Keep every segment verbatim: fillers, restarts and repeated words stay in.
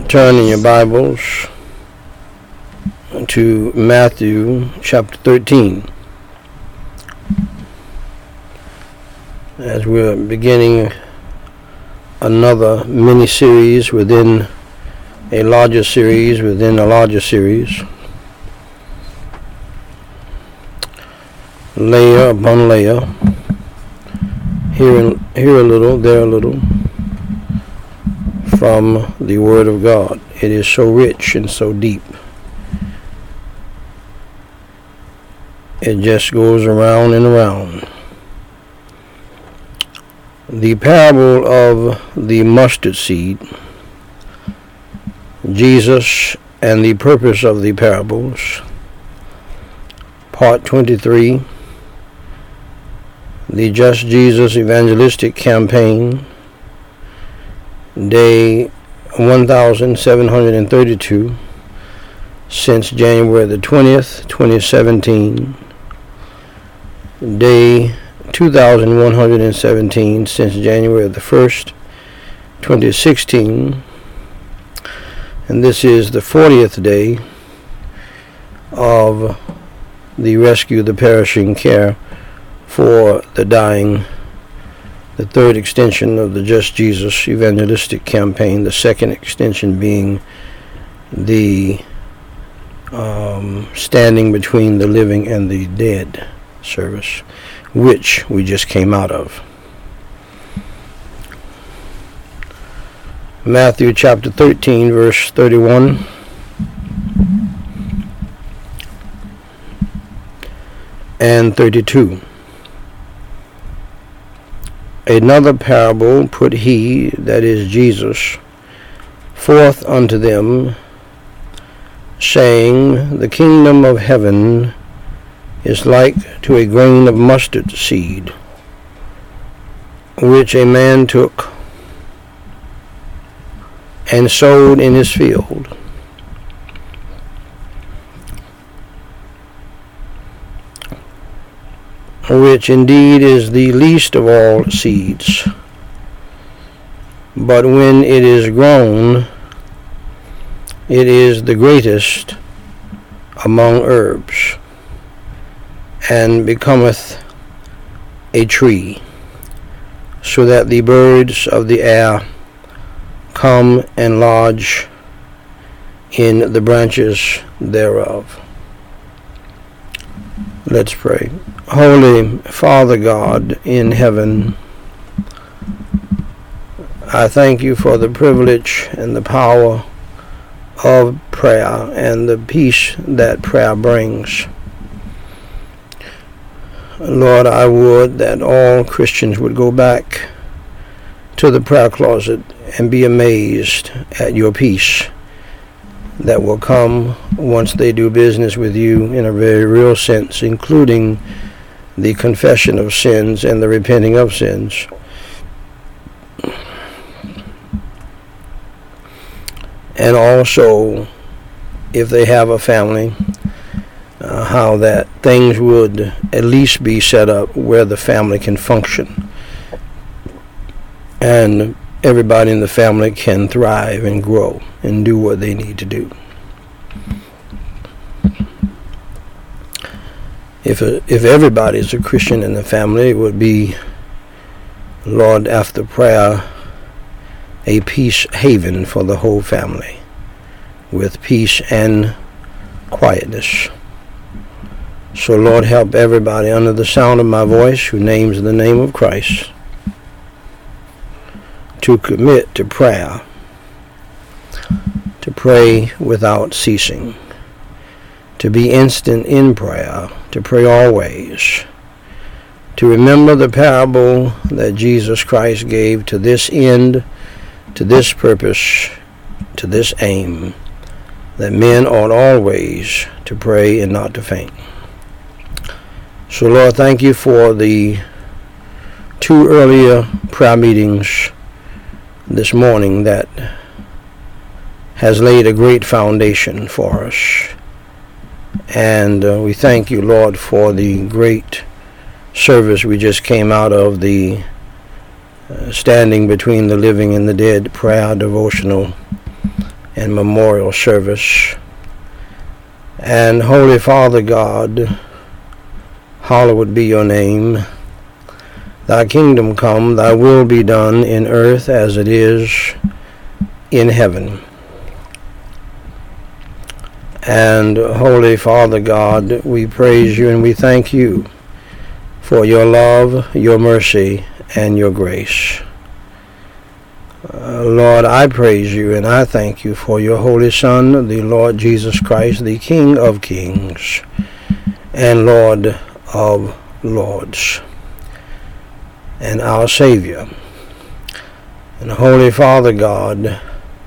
Turn in your Bibles to Matthew chapter thirteen. As we're beginning another mini-series within a larger series within a larger series, layer upon layer, here, here a little, there a little, from the Word of God. It is so rich and so deep. It just goes around and around. The parable of the mustard seed, Jesus and the purpose of the parables, part twenty-three, the Just Jesus Evangelistic Campaign, day one thousand seven hundred thirty-two, since January the twentieth, twenty seventeen, day two thousand one hundred seventeen, since January the first, twenty sixteen, and this is the fortieth day of the Rescue the Perishing Care for the Dying, the third extension of the Just Jesus Evangelistic Campaign, the second extension being the um, Standing Between the Living and the Dead service, which we just came out of. Matthew chapter thirteen, verse thirty-one. And thirty-two. Another parable put he, that is Jesus, forth unto them, saying, The kingdom of heaven is like to a grain of mustard seed, which a man took and sowed in his field. Which indeed is the least of all seeds, but when it is grown, it is the greatest among herbs, and becometh a tree, so that the birds of the air come and lodge in the branches thereof. Let's pray. Holy Father God in heaven, I thank you for the privilege and the power of prayer and the peace that prayer brings. Lord, I would that all Christians would go back to the prayer closet and be amazed at your peace that will come once they do business with you in a very real sense, including the confession of sins and the repenting of sins. And also, if they have a family, uh, how that things would at least be set up where the family can function and everybody in the family can thrive and grow and do what they need to do. If a, if everybody is a Christian in the family, it would be, Lord, after prayer, a peace haven for the whole family, with peace and quietness. So, Lord, help everybody under the sound of my voice who names the name of Christ to commit to prayer, to pray without ceasing, to be instant in prayer, to pray always, to remember the parable that Jesus Christ gave to this end, to this purpose, to this aim, that men ought always to pray and not to faint. So, Lord, thank you for the two earlier prayer meetings this morning that has laid a great foundation for us. And uh, we thank you, Lord, for the great service we just came out of, the uh, Standing Between the Living and the Dead prayer devotional and memorial service. And Holy Father God, hallowed be your name. Thy kingdom come, thy will be done in earth as it is in heaven. And Holy Father God, we praise you and we thank you for your love, your mercy, and your grace. Uh, Lord, I praise you and I thank you for your Holy Son, the Lord Jesus Christ, the King of kings and Lord of lords, and our Savior. And Holy Father God,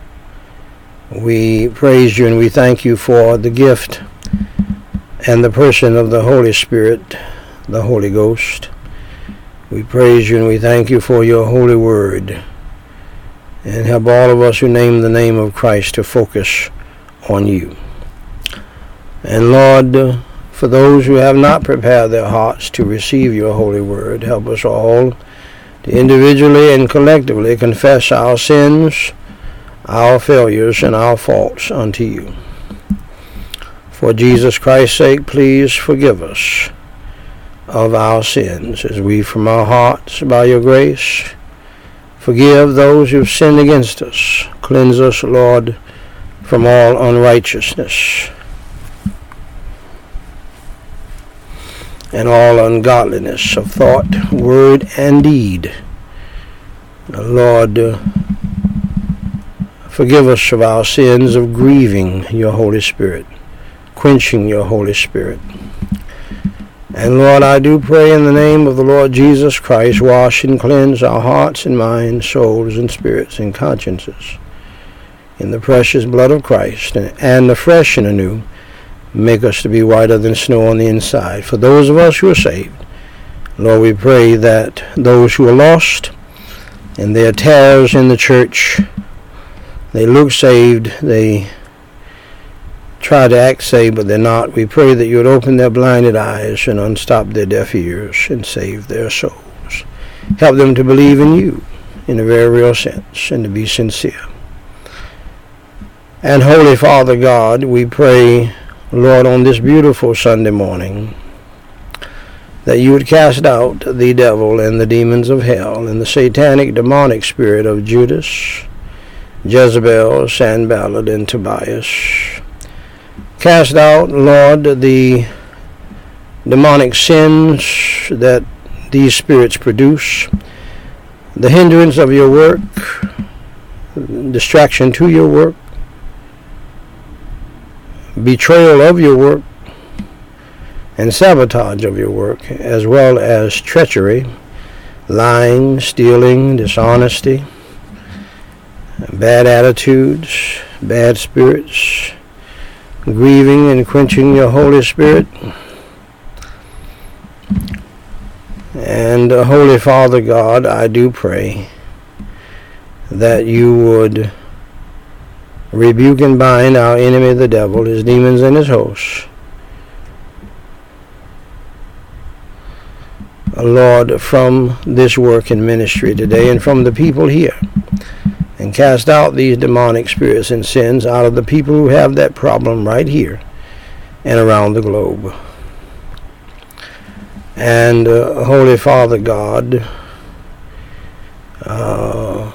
we praise you and we thank you for the gift and the person of the Holy Spirit, the Holy Ghost. We praise you and we thank you for your holy word. And help all of us who name the name of Christ to focus on you. And Lord, for those who have not prepared their hearts to receive your holy word, help us all to individually and collectively confess our sins, our failures, and our faults unto you. For Jesus Christ's sake, please forgive us of our sins as we from our hearts, by your grace, forgive those who've sinned against us. Cleanse us, Lord, from all unrighteousness and all ungodliness of thought, word, and deed. Lord, forgive us of our sins of grieving your Holy Spirit, quenching your Holy Spirit. And Lord, I do pray in the name of the Lord Jesus Christ, wash and cleanse our hearts and minds, souls and spirits and consciences in the precious blood of Christ, and, and afresh and anew, make us to be whiter than snow on the inside. For those of us who are saved, Lord, we pray that those who are lost and their tares in the church, they look saved, they try to act saved, but they're not. We pray that you would open their blinded eyes and unstop their deaf ears and save their souls. Help them to believe in you in a very real sense and to be sincere. And Holy Father God, we pray, Lord, on this beautiful Sunday morning, that you would cast out the devil and the demons of hell and the satanic demonic spirit of Judas, Jezebel, Sanballat, and Tobias. Cast out, Lord, the demonic sins that these spirits produce, the hindrance of your work, distraction to your work, betrayal of your work, and sabotage of your work, as well as treachery, lying, stealing, dishonesty, bad attitudes, bad spirits, grieving and quenching your Holy Spirit. And uh, Holy Father God, I do pray that you would rebuke and bind our enemy the devil, his demons and his hosts. Lord, from this work and ministry today and from the people here, and cast out these demonic spirits and sins out of the people who have that problem right here and around the globe. And uh, Holy Father God, uh,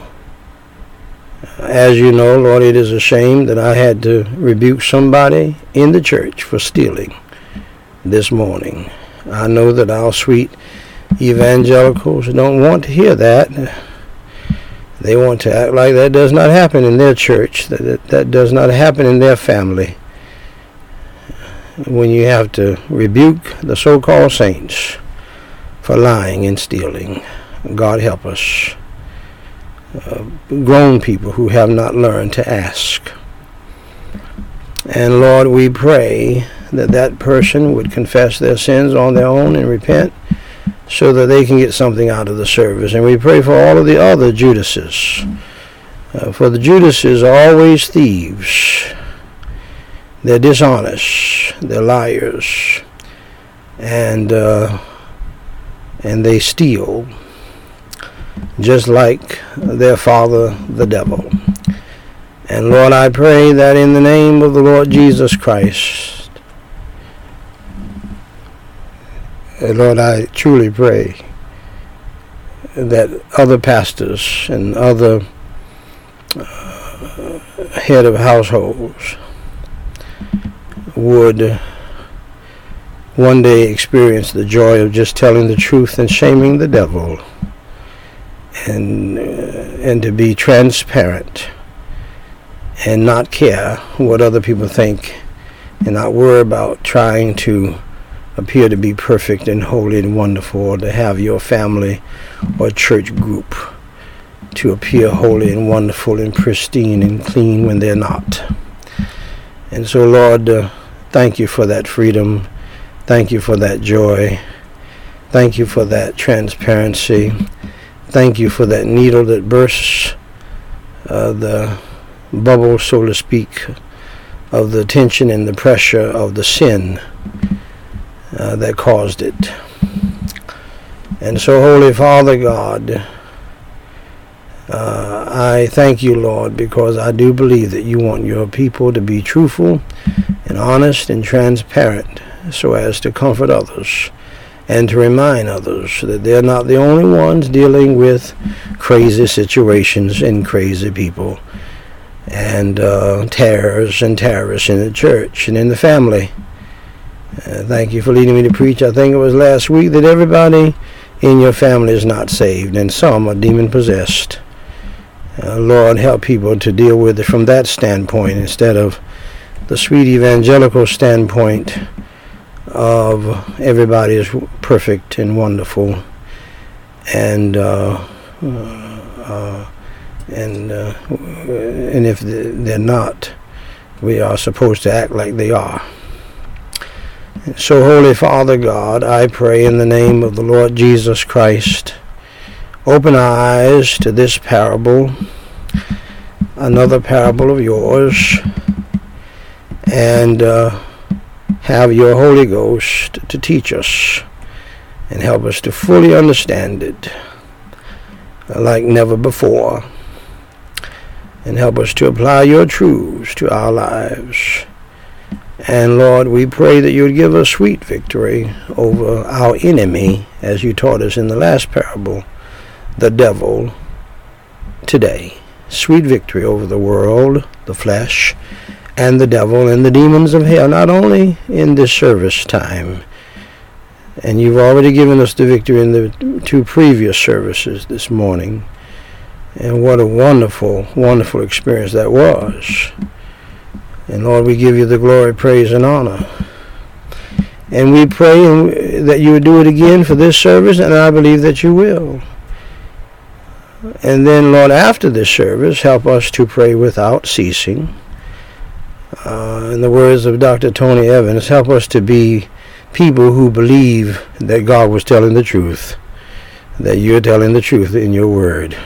as you know, Lord, it is a shame that I had to rebuke somebody in the church for stealing this morning. I know that our sweet evangelicals don't want to hear that. They want to act like that does not happen in their church, that, that that does not happen in their family. When you have to rebuke the so-called saints for lying and stealing, God help us. Uh, grown people who have not learned to ask. And Lord, we pray that that person would confess their sins on their own and repent so that they can get something out of the service. And we pray for all of the other Judases. Uh, for the Judases are always thieves. They're dishonest. They're liars. And, uh, and they steal, just like their father, the devil. And Lord, I pray that in the name of the Lord Jesus Christ, Lord, I truly pray that other pastors and other uh, head of households would one day experience the joy of just telling the truth and shaming the devil, and uh, and to be transparent and not care what other people think, and not worry about trying to appear to be perfect and holy and wonderful, or to have your family or church group to appear holy and wonderful and pristine and clean when they're not. And so, Lord, uh, thank you for that freedom. Thank you for that joy. Thank you for that transparency. Thank you for that needle that bursts uh, the bubble, so to speak, of the tension and the pressure of the sin uh, that caused it. And so, Holy Father God, uh, I thank you, Lord, because I do believe that you want your people to be truthful and honest and transparent, so as to comfort others and to remind others that they're not the only ones dealing with crazy situations and crazy people and uh, terrors and terrorists in the church and in the family. Uh, thank you for leading me to preach. I think it was last week that everybody in your family is not saved, and some are demon-possessed. Uh, Lord, help people to deal with it from that standpoint instead of the sweet evangelical standpoint of everybody is perfect and wonderful, and uh, uh, and uh, and if they're not, we are supposed to act like they are. So, Holy Father God, I pray in the name of the Lord Jesus Christ, open our eyes to this parable, another parable of yours, and uh, have your Holy Ghost to teach us and help us to fully understand it like never before, and help us to apply your truths to our lives. And Lord, we pray that you would give us sweet victory over our enemy, as you taught us in the last parable, the devil, today. Sweet victory over the world, the flesh, and the devil and the demons of hell, not only in this service time. And you've already given us the victory in the two previous services this morning. And what a wonderful, wonderful experience that was. And Lord, we give you the glory, praise, and honor. And we pray that you would do it again for this service, and I believe that you will. And then, Lord, after this service, help us to pray without ceasing. Uh, in the words of Doctor Tony Evans, help us to be people who believe that God was telling the truth, that you're telling the truth in your word.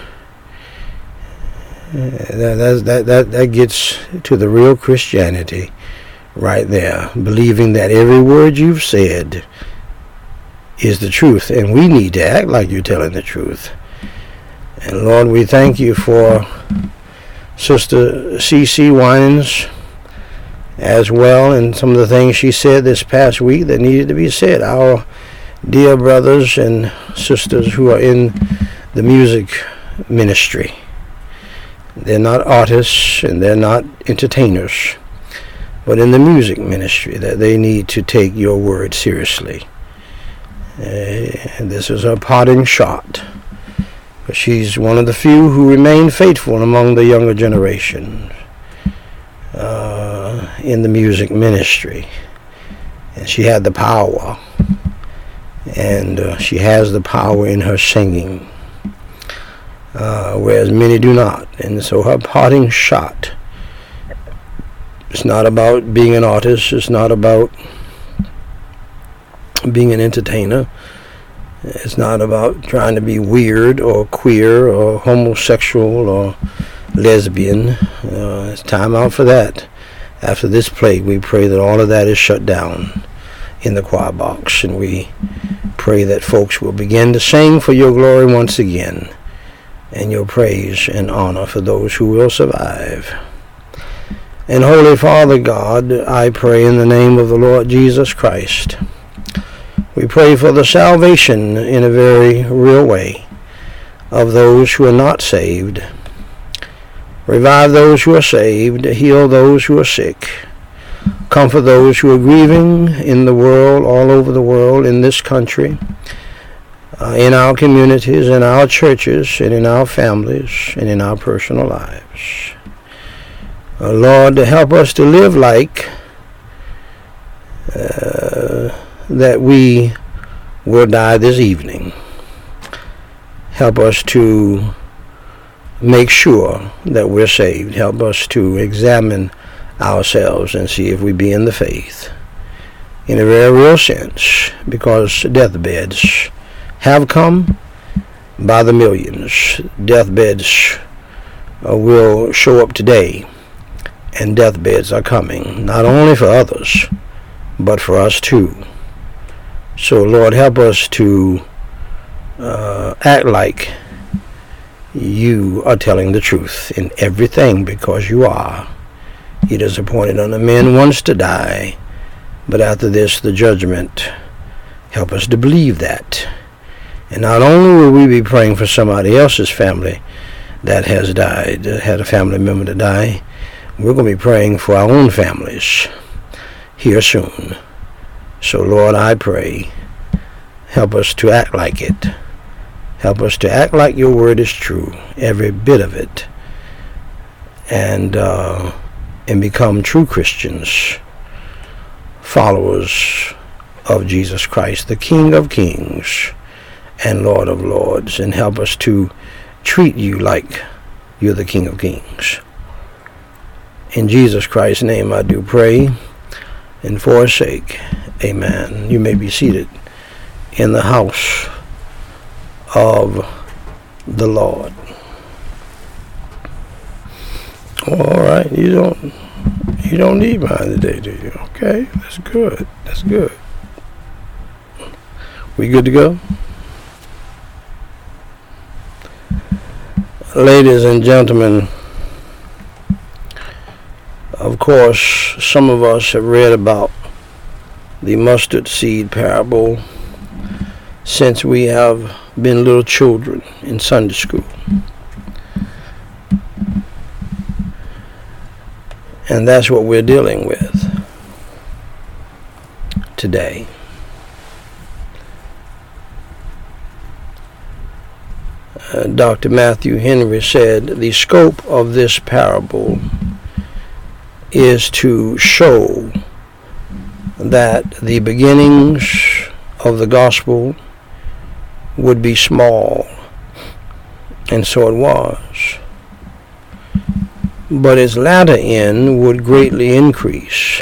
Uh, that, that, that, that gets to the real Christianity right there, believing that every word you've said is the truth, and we need to act like you're telling the truth. And Lord, we thank you for Sister C C Winans as well, and some of the things she said this past week that needed to be said. Our dear brothers and sisters who are in the music ministry, they're not artists and they're not entertainers, but in the music ministry, that they need to take your word seriously. Uh, and this is her parting shot. But she's one of the few who remain faithful among the younger generation uh, in the music ministry. And she had the power. And uh, she has the power in her singing, uh, whereas many do not. And so her parting shot, it's not about being an artist. It's not about being an entertainer. It's not about trying to be weird or queer or homosexual or lesbian. Uh, it's time out for that. After this plague, we pray that all of that is shut down in the choir box, and we pray that folks will begin to sing for your glory once again, and your praise and honor for those who will survive. And Holy Father God, I pray in the name of the Lord Jesus Christ. We pray for the salvation in a very real way of those who are not saved. Revive those who are saved, heal those who are sick, comfort those who are grieving in the world, all over the world, in this country, uh, in our communities, in our churches, and in our families, and in our personal lives. Uh, Lord, to help us to live like uh, that we will die this evening. Help us to make sure that we're saved. Help us to examine ourselves and see if we be in the faith in a very real sense, because deathbeds have come by the millions. Deathbeds uh, will show up today. And deathbeds are coming, not only for others, but for us too. So, Lord, help us to uh, act like you are telling the truth in everything, because you are. It is appointed unto men once to die, but after this the judgment. Help us to believe that. And not only will we be praying for somebody else's family that has died, had a family member to die, we're going to be praying for our own families here soon. So, Lord, I pray, help us to act like it. Help us to act like your word is true, every bit of it, and uh, and become true Christians, followers of Jesus Christ, the King of Kings and Lord of Lords, and help us to treat you like you're the King of Kings. In Jesus Christ's name I do pray, and for his sake, amen. You may be seated in the house of the Lord. All right, you don't you don't need mine today, do you? Okay, that's good. That's good. We good to go? Ladies and gentlemen, of course, some of us have read about the mustard seed parable since we have been little children in Sunday school. And that's what we're dealing with today. Uh, Doctor Matthew Henry said, the scope of this parable is to show that the beginnings of the gospel would be small, and so it was, but its latter end would greatly increase.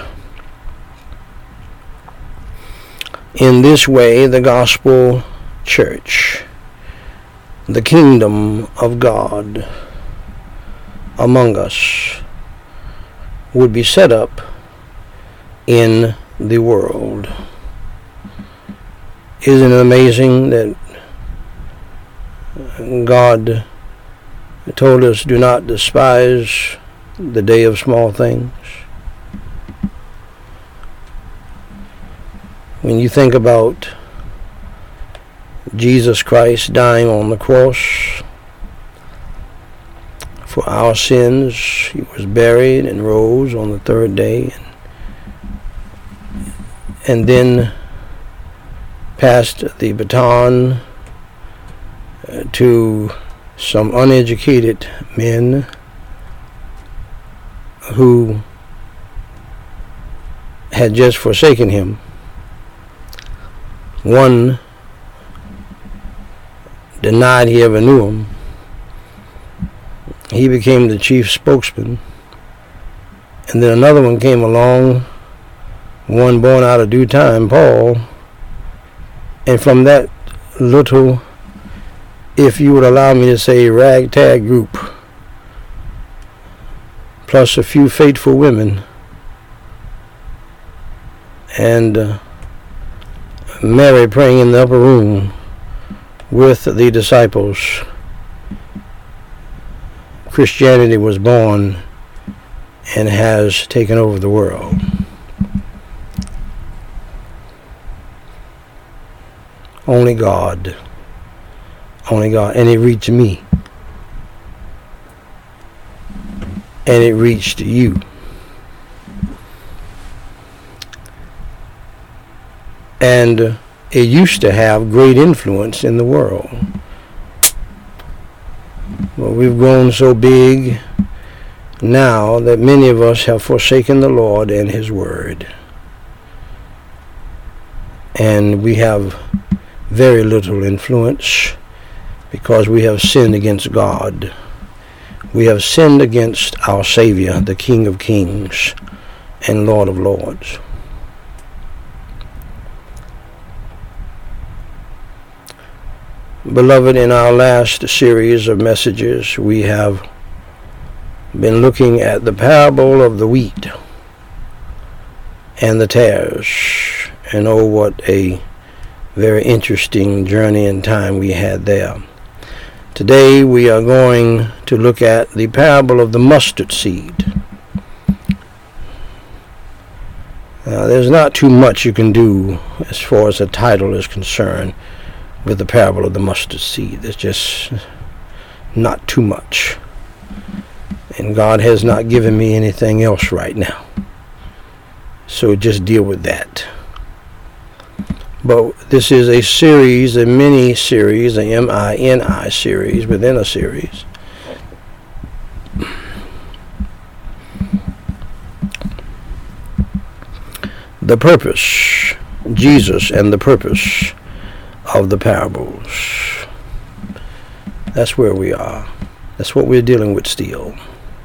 In this way, the gospel church, the kingdom of God among us, would be set up in the world. Isn't it amazing that God told us, do not despise the day of small things? When you think about Jesus Christ dying on the cross for our sins, he was buried and rose on the third day, and, and then passed the baton uh, to some uneducated men who had just forsaken him. One denied he ever knew him. He became the chief spokesman. And then another one came along, one born out of due time, Paul. And from that little, if you would allow me to say, ragtag group, plus a few faithful women, and uh, Mary praying in the upper room with the disciples, Christianity was born and has taken over the world. Only God. Only God. And it reached me. And it reached you. And it used to have great influence in the world. But we've grown so big now that many of us have forsaken the Lord and His Word. And we have very little influence because we have sinned against God. We have sinned against our Savior, the King of Kings and Lord of Lords. Beloved, in our last series of messages, we have been looking at the parable of the wheat and the tares. And oh, what a very interesting journey and time we had there. Today we are going to look at the parable of the mustard seed. Uh, there's not too much you can do as far as the title is concerned with the parable of the mustard seed. There's just not too much. And God has not given me anything else right now. So just deal with that. But this is a series, a mini series, a M I N I series within a series. The purpose, Jesus and the purpose of the parables. That's where we are. That's what we're dealing with still.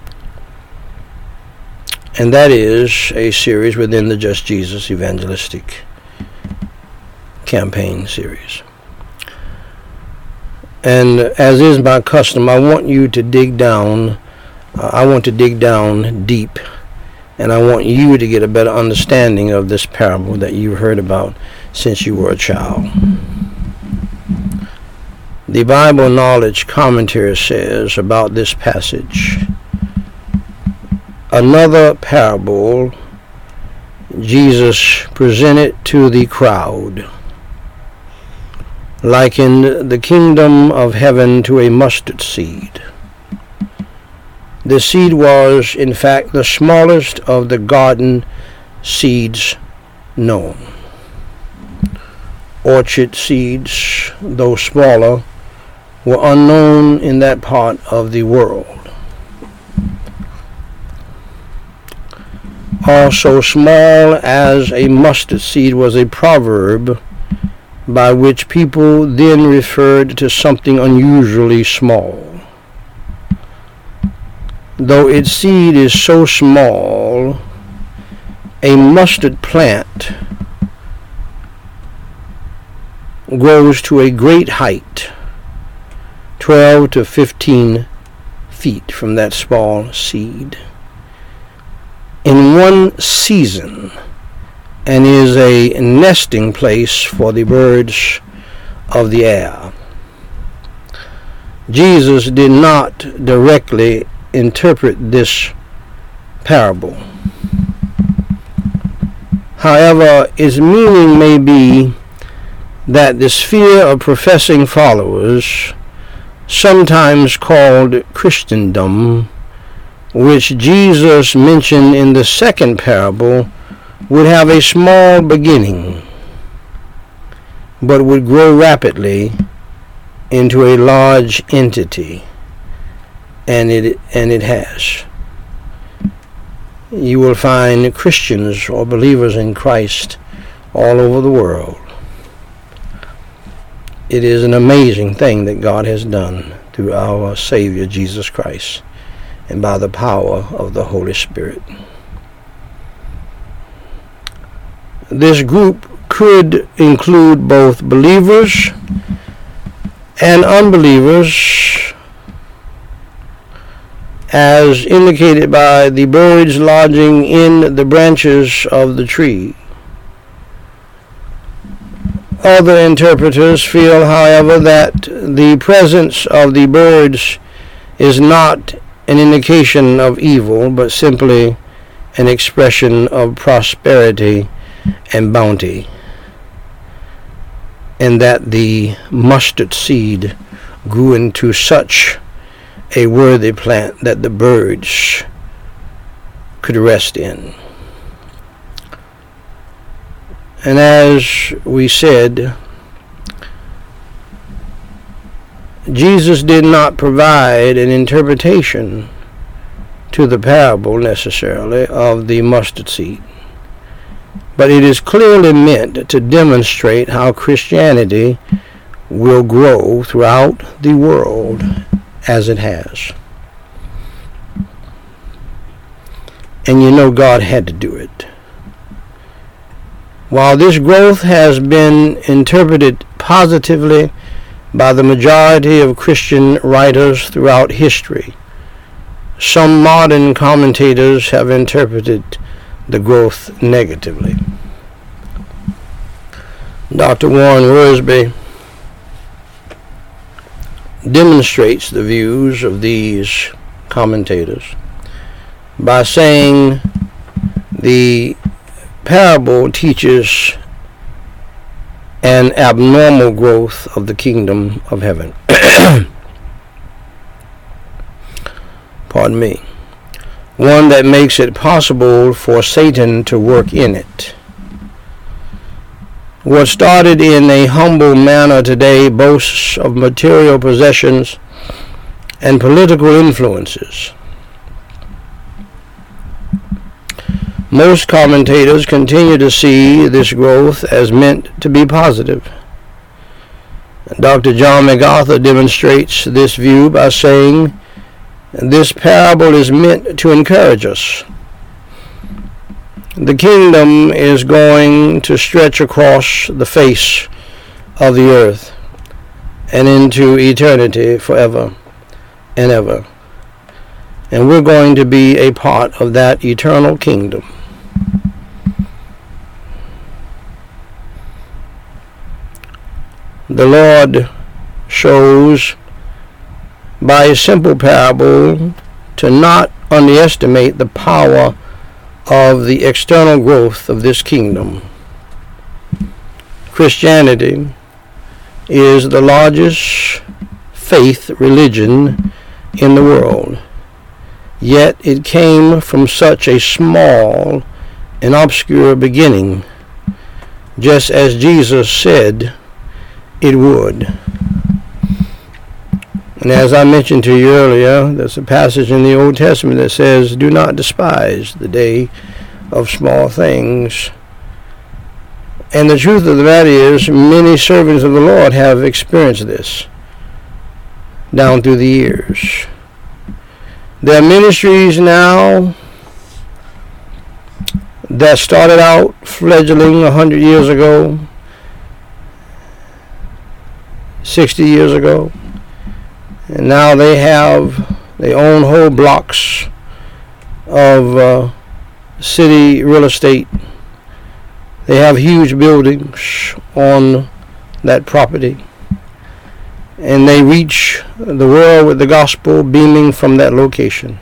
And that is a series within the Just Jesus Evangelistic Campaign series. And as is my custom, I want you to dig down. Uh, I want to dig down deep. And I want you to get a better understanding of this parable that you've heard about since you were a child. The Bible Knowledge Commentary says about this passage, another parable Jesus presented to the crowd, likened the kingdom of heaven to a mustard seed. The seed was, in fact, the smallest of the garden seeds known. Orchard seeds, though smaller, were unknown in that part of the world. Also small as a mustard seed was a proverb by which people then referred to something unusually small. Though its seed is so small, a mustard plant grows to a great height, twelve to fifteen feet from that small seed, in one season, and is a nesting place for the birds of the air. Jesus did not directly interpret this parable. However, its meaning may be that the sphere of professing followers, sometimes called Christendom, which Jesus mentioned in the second parable, would have a small beginning, but would grow rapidly into a large entity, and it and it has. You will find Christians or believers in Christ all over the world. It is an amazing thing that God has done through our Savior Jesus Christ and by the power of the Holy Spirit. This group could include both believers and unbelievers, as indicated by the birds lodging in the branches of the tree. Other interpreters feel, however, that the presence of the birds is not an indication of evil, but simply an expression of prosperity and bounty, and that the mustard seed grew into such a worthy plant that the birds could rest in. And as we said, Jesus did not provide an interpretation to the parable necessarily of the mustard seed, but it is clearly meant to demonstrate how Christianity will grow throughout the world as it has. And you know God had to do it. While this growth has been interpreted positively by the majority of Christian writers throughout history, some modern commentators have interpreted the growth negatively. Doctor Warren Wiersbe demonstrates the views of these commentators by saying the parable teaches an abnormal growth of the kingdom of heaven. Pardon me. One that makes it possible for Satan to work in it. What started in a humble manner today boasts of material possessions and political influences. Most commentators continue to see this growth as meant to be positive. Doctor John MacArthur demonstrates this view by saying, this parable is meant to encourage us. The kingdom is going to stretch across the face of the earth and into eternity forever and ever. And we're going to be a part of that eternal kingdom. The Lord shows by a simple parable to not underestimate the power of the external growth of this kingdom. Christianity is the largest faith religion in the world, yet it came from such a small and obscure beginning, just as Jesus said it would. And as I mentioned to you earlier, there's a passage in the Old Testament that says, do not despise the day of small things. And the truth of the matter is, many servants of the Lord have experienced this down through the years. There are ministries now that started out fledgling a hundred years ago, sixty years ago. And now they have, they own whole blocks of uh, city real estate. They have huge buildings on that property. And they reach the world with the gospel beaming from that location.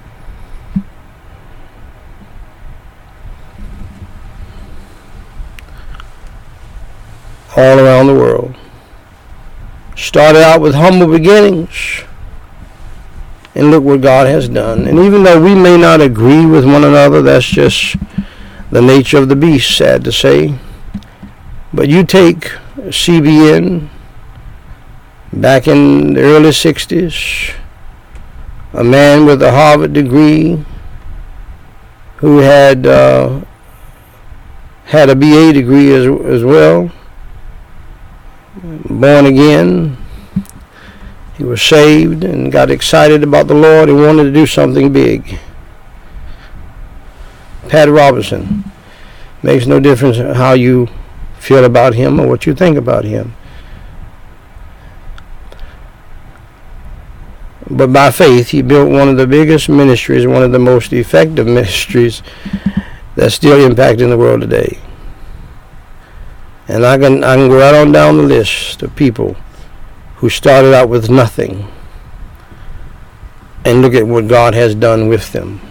All around the world. Started out with humble beginnings, and look what God has done. And even though we may not agree with one another, that's just the nature of the beast, sad to say. But you take C B N back in the early sixties, a man with a Harvard degree who had uh, had a B A degree as, as well, born again. He was saved and got excited about the Lord and wanted to do something big. Pat Robertson. Makes no difference how you feel about him or what you think about him. But by faith, he built one of the biggest ministries, one of the most effective ministries that's still impacting the world today. And I can I can go right on down the list of people who started out with nothing and look at what God has done with them.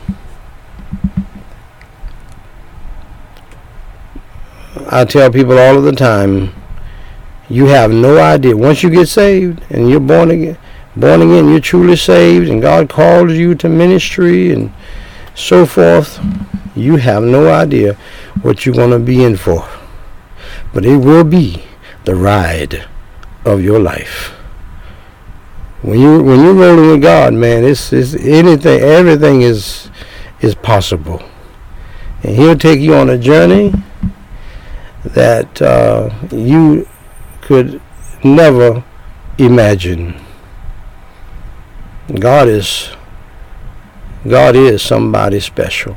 I tell people all of the time, you have no idea. Once you get saved and you're born again, born again, you're truly saved, and God calls you to ministry and so forth, you have no idea what you're going to be in for. But it will be the ride of your life. When you when you're rolling with God, man, it's, it's anything, everything is is possible, and He'll take you on a journey that uh, you could never imagine. God is God is somebody special.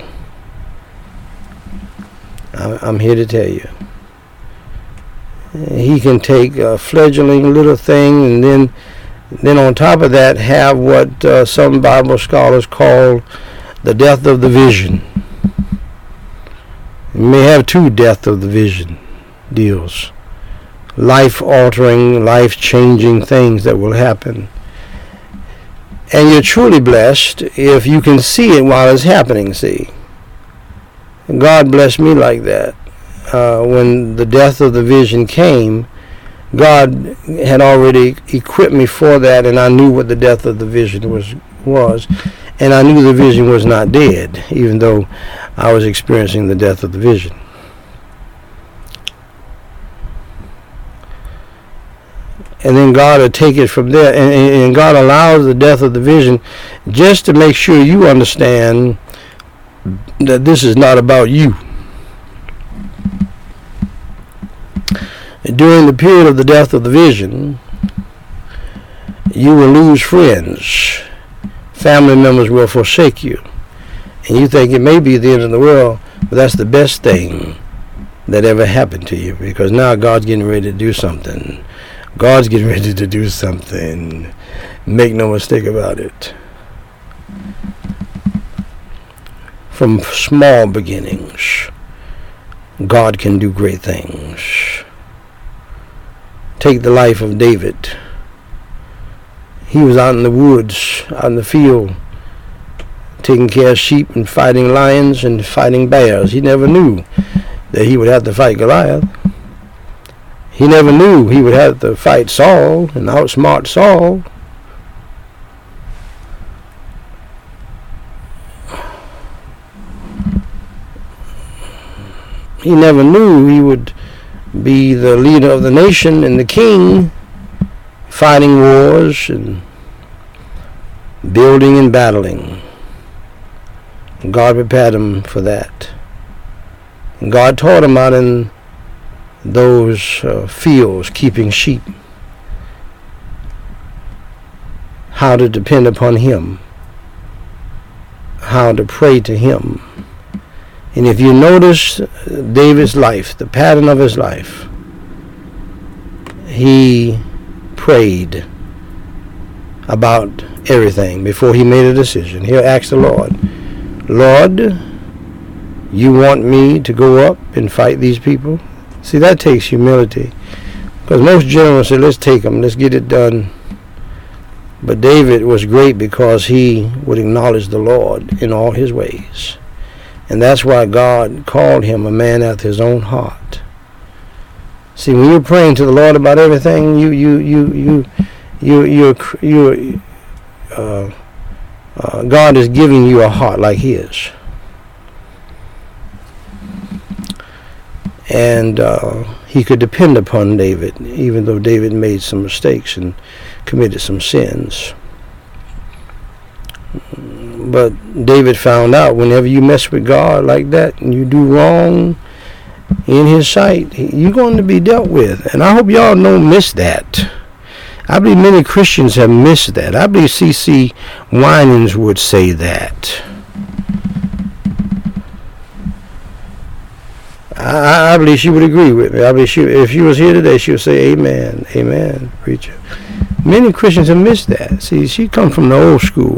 I'm here to tell you. He can take a fledgling little thing and then then on top of that have what uh, some Bible scholars call the death of the vision. You may have two death of the vision deals. Life-altering, life-changing things that will happen. And you're truly blessed if you can see it while it's happening, see. God blessed me like that. Uh, when the death of the vision came, God had already equipped me for that, and I knew what the death of the vision was, was. And I knew the vision was not dead, even though I was experiencing the death of the vision. And then God will take it from there, and, and God allows the death of the vision just to make sure you understand that this is not about you. During the period of the death of the vision, you will lose friends. Family members will forsake you. And you think it may be the end of the world, but that's the best thing that ever happened to you, because now God's getting ready to do something. God's getting ready to do something. Make no mistake about it. From small beginnings, God can do great things. Take the life of David. He was out in the woods, out in the field, taking care of sheep and fighting lions and fighting bears. He never knew that he would have to fight Goliath. He never knew he would have to fight Saul and outsmart Saul. He never knew he would be the leader of the nation and the king, fighting wars and building and battling. God prepared him for that. And God taught him out in those uh, fields, keeping sheep, how to depend upon Him, how to pray to Him. And if you notice David's life, the pattern of his life, he prayed about everything before he made a decision. He'll ask the Lord, Lord, you want me to go up and fight these people? See, that takes humility. Because most generals say, let's take them, let's get it done. But David was great because he would acknowledge the Lord in all his ways. And that's why God called him a man after his own heart. See, when you're praying to the Lord about everything, you, you, you, you, you, you, you, uh, uh, God is giving you a heart like His. And uh, he could depend upon David, even though David made some mistakes and committed some sins. But David found out whenever you mess with God like that and you do wrong in His sight, you're going to be dealt with. And I hope y'all don't miss that. I believe many Christians have missed that. I believe C C Winans would say that. I, I believe she would agree with me. I believe she, if she was here today, she would say, amen, amen, preacher. Many Christians have missed that. See, she come from the old school.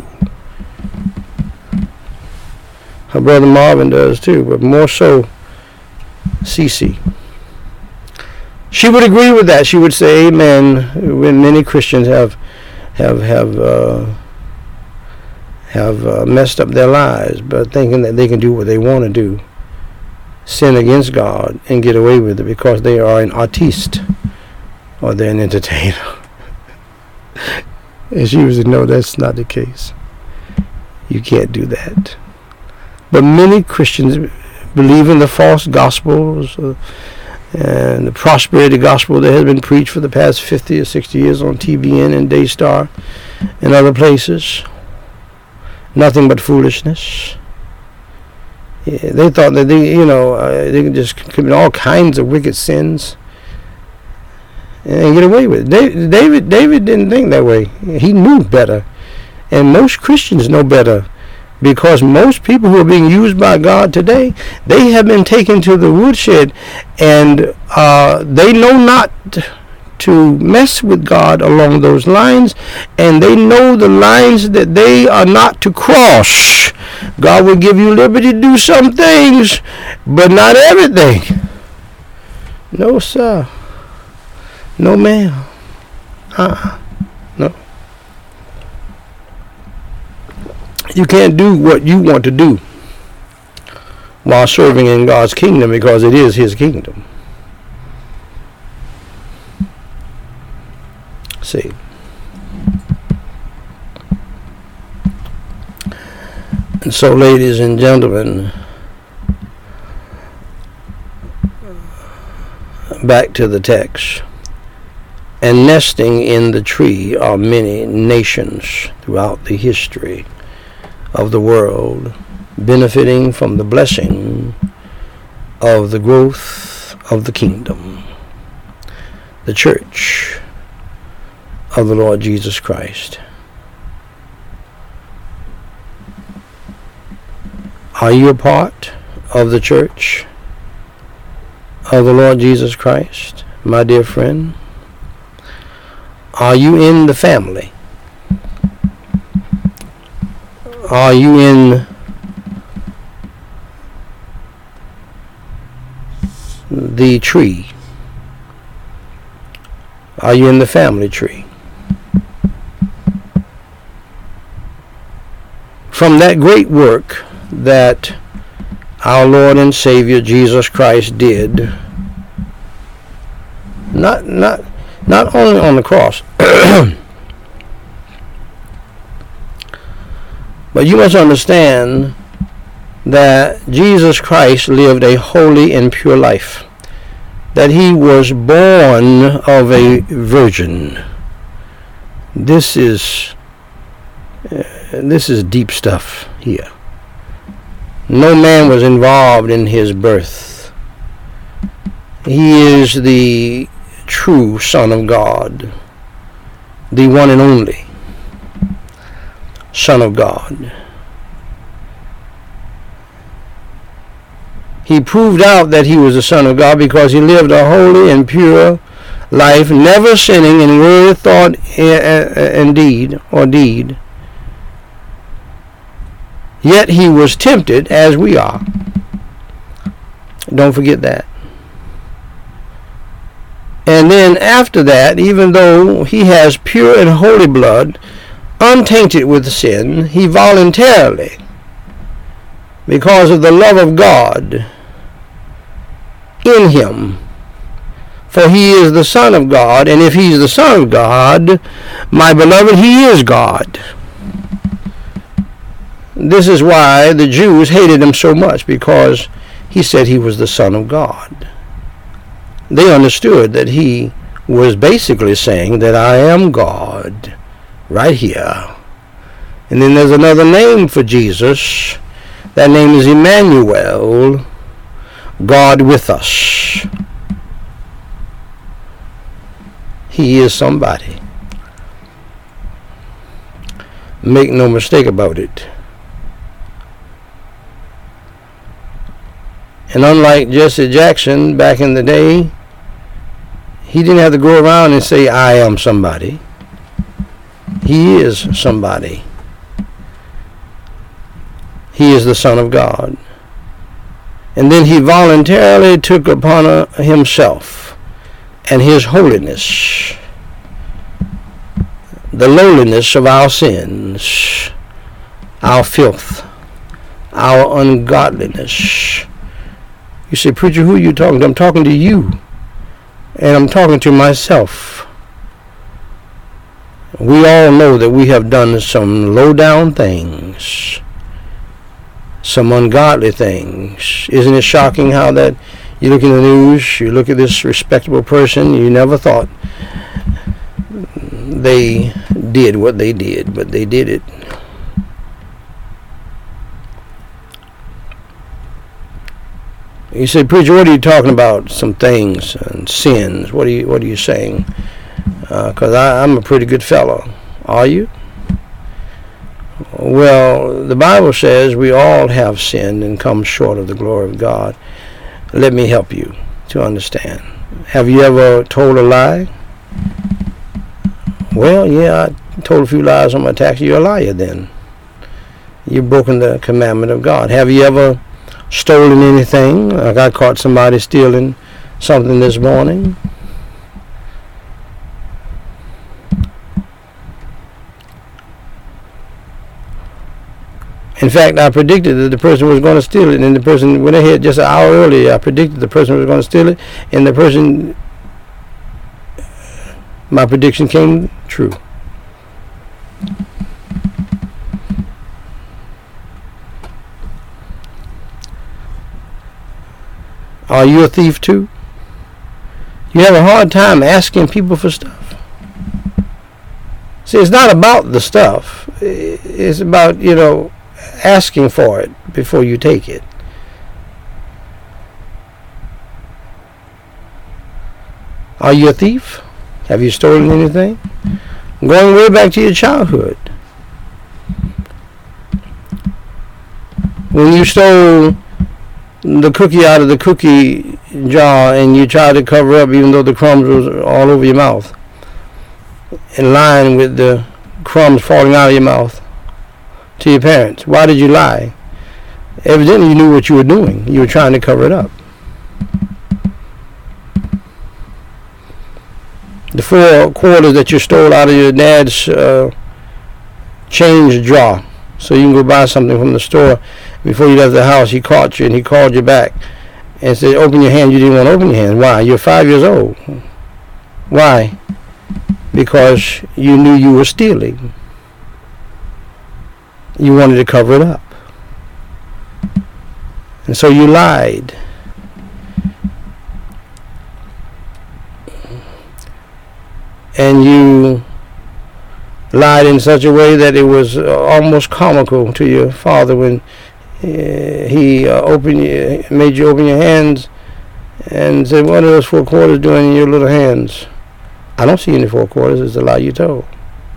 Her brother Marvin does too, but more so C C. She would agree with that. She would say amen when many Christians have have have uh, have uh, messed up their lives by thinking that they can do what they want to do, sin against God, and get away with it because they are an artiste or they're an entertainer. And she was to know that's not the case. You can't do that. But many Christians believe in the false gospels uh, and the prosperity gospel that has been preached for the past fifty or sixty years on T B N and Daystar and other places. Nothing but foolishness. Yeah, they thought that they, you know, uh, they could just commit all kinds of wicked sins and get away with it. David, David didn't think that way. He knew better, and most Christians know better, because most people who are being used by God today, they have been taken to the woodshed, and uh, they know not to mess with God along those lines, and they know the lines that they are not to cross. God will give you liberty to do some things, but not everything. No, sir. No, ma'am. Uh-uh. No. You can't do what you want to do while serving in God's kingdom, because it is His kingdom. See. And so, ladies and gentlemen, back to the text. And nesting in the tree are many nations throughout the history of the world, benefiting from the blessing of the growth of the kingdom, the church of the Lord Jesus Christ. Are you a part of the church of the Lord Jesus Christ, my dear friend? Are you in the family? Are you in the tree? Are you in the family tree? From that great work that our Lord and Savior Jesus Christ did, not not not only on the cross, but you must understand that Jesus Christ lived a holy and pure life, that He was born of a virgin. This is uh, this is deep stuff here. No man was involved in His birth. He is the true Son of God, the one and only Son of God. He proved out that He was the Son of God because He lived a holy and pure life, never sinning in word, thought, and deed or deed. Yet He was tempted as we are. Don't forget that. And then after that, even though He has pure and holy blood, untainted with sin, He voluntarily, because of the love of God in Him, for He is the Son of God, and if He's the Son of God, my beloved, He is God. This is why the Jews hated Him so much, because He said He was the Son of God. They understood that He was basically saying that I am God right here. And then there's another name for Jesus. That name is Emmanuel, God with us. He is somebody. Make no mistake about it. And unlike Jesse Jackson back in the day, he didn't have to go around and say, I am somebody. He is somebody. He is the Son of God. And then He voluntarily took upon uh, Himself and His holiness, the lowliness of our sins, our filth, our ungodliness. You say, preacher, who are you talking to? I'm talking to you. And I'm talking to myself. We all know that we have done some low-down things, some ungodly things. Isn't it shocking how that you look in the news, you look at this respectable person, you never thought they did what they did, but they did it. You say, preacher, what are you talking about? Some things and sins. What are you What are you saying? Because uh, I'm a pretty good fellow. Are you? Well, the Bible says we all have sinned and come short of the glory of God. Let me help you to understand. Have you ever told a lie? Well, yeah, I told a few lies on my tax. You're a liar then. You've broken the commandment of God. Have you ever stolen anything? Like I caught somebody stealing something this morning. In fact, I predicted that the person was going to steal it, and the person went ahead just an hour earlier. I predicted the person was going to steal it, and the person, my prediction came true. Are you a thief too? You have a hard time asking people for stuff. See, it's not about the stuff. It's about, you know, asking for it before you take it. Are you a thief? Have you stolen anything? Going way back to your childhood. When you stole the cookie out of the cookie jar and you tried to cover up even though the crumbs was all over your mouth, in line with the crumbs falling out of your mouth, to your parents. Why did you lie? Evidently you knew what you were doing. You were trying to cover it up. The four quarters that you stole out of your dad's uh, change jar so you can go buy something from the store. Before you left the house, he caught you and he called you back and said, open your hand. You didn't want to open your hand. Why? You're five years old. Why? Because you knew you were stealing. You wanted to cover it up. And so you lied. And you lied in such a way that it was uh, almost comical to your father when uh, he uh, opened, your, made you open your hands and said, what are those four quarters doing in your little hands? I don't see any four quarters. It's a lie you told.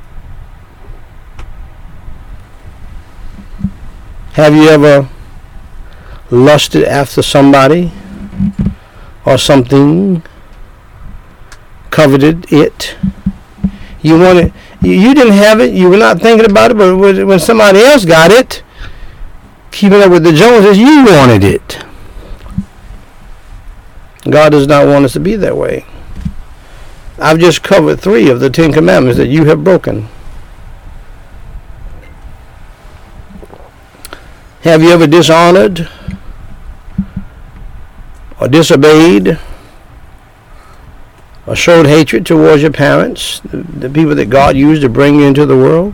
Have you ever lusted after somebody or something, coveted it? You wanted, you didn't have it, you were not thinking about it, but when somebody else got it, keeping up with the Joneses, you wanted it. God does not want us to be that way. I've just covered three of the Ten Commandments that you have broken. Have you ever dishonored or disobeyed or showed hatred towards your parents, the, the people that God used to bring you into the world?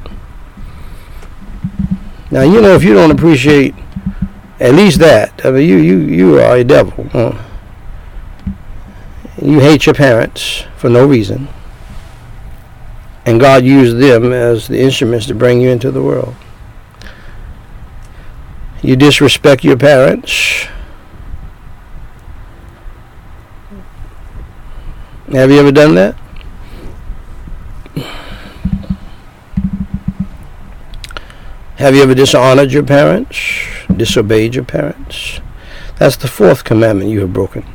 Now, you know, if you don't appreciate at least that, I mean, you, you, you are a devil. Huh? You hate your parents for no reason, and God used them as the instruments to bring you into the world. You disrespect your parents. Have you ever done that? Have you ever dishonored your parents? Disobeyed your parents? That's the fourth commandment you have broken.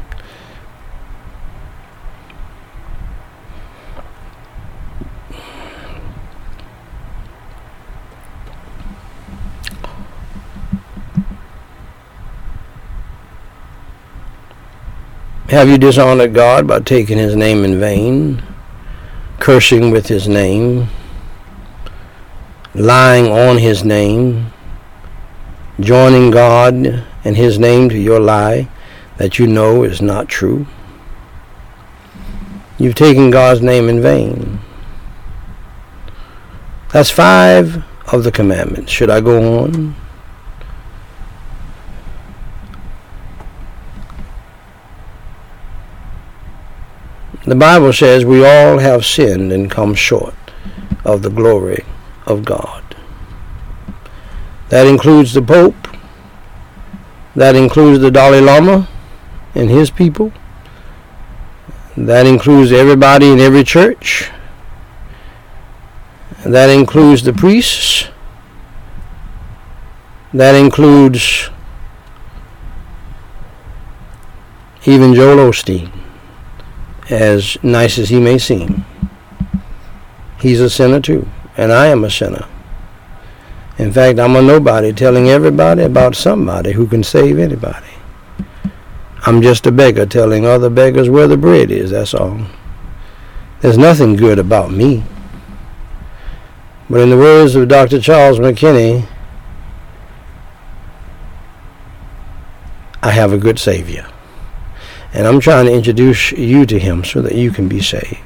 Have you dishonored God by taking his name in vain, cursing with his name, lying on his name, joining God and his name to your lie that you know is not true. You've taken God's name in vain. That's five of the commandments. Should I go on? The Bible says we all have sinned and come short of the glory of God. That includes the Pope. That includes the Dalai Lama and his people. That includes everybody in every church. That includes the priests. That includes even Joel Osteen, as nice as he may seem. He's a sinner too, and I am a sinner. In fact, I'm a nobody telling everybody about somebody who can save anybody. I'm just a beggar telling other beggars where the bread is, that's all. There's nothing good about me. But in the words of Doctor Charles McKinney, I have a good Savior. And I'm trying to introduce you to him so that you can be saved.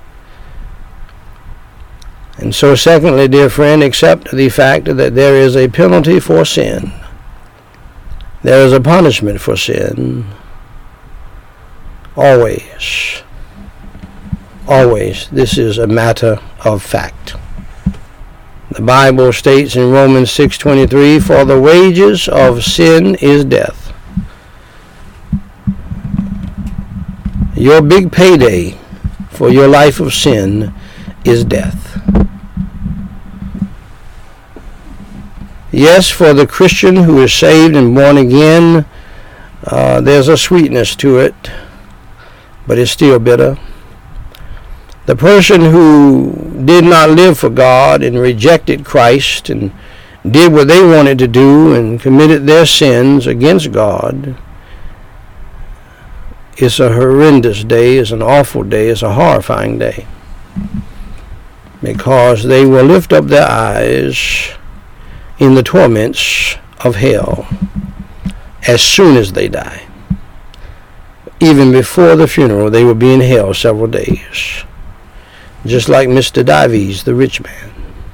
And so secondly, dear friend, accept the fact that there is a penalty for sin. There is a punishment for sin. Always. Always. This is a matter of fact. The Bible states in Romans six twenty-three, for the wages of sin is death. Your big payday for your life of sin is death. Yes, for the Christian who is saved and born again, uh, there's a sweetness to it, but it's still bitter. The person who did not live for God and rejected Christ and did what they wanted to do and committed their sins against God, it's a horrendous day, it's an awful day, it's a horrifying day. Because they will lift up their eyes in the torments of hell as soon as they die. Even before the funeral, they will be in hell several days. Just like Mister Dives, the rich man.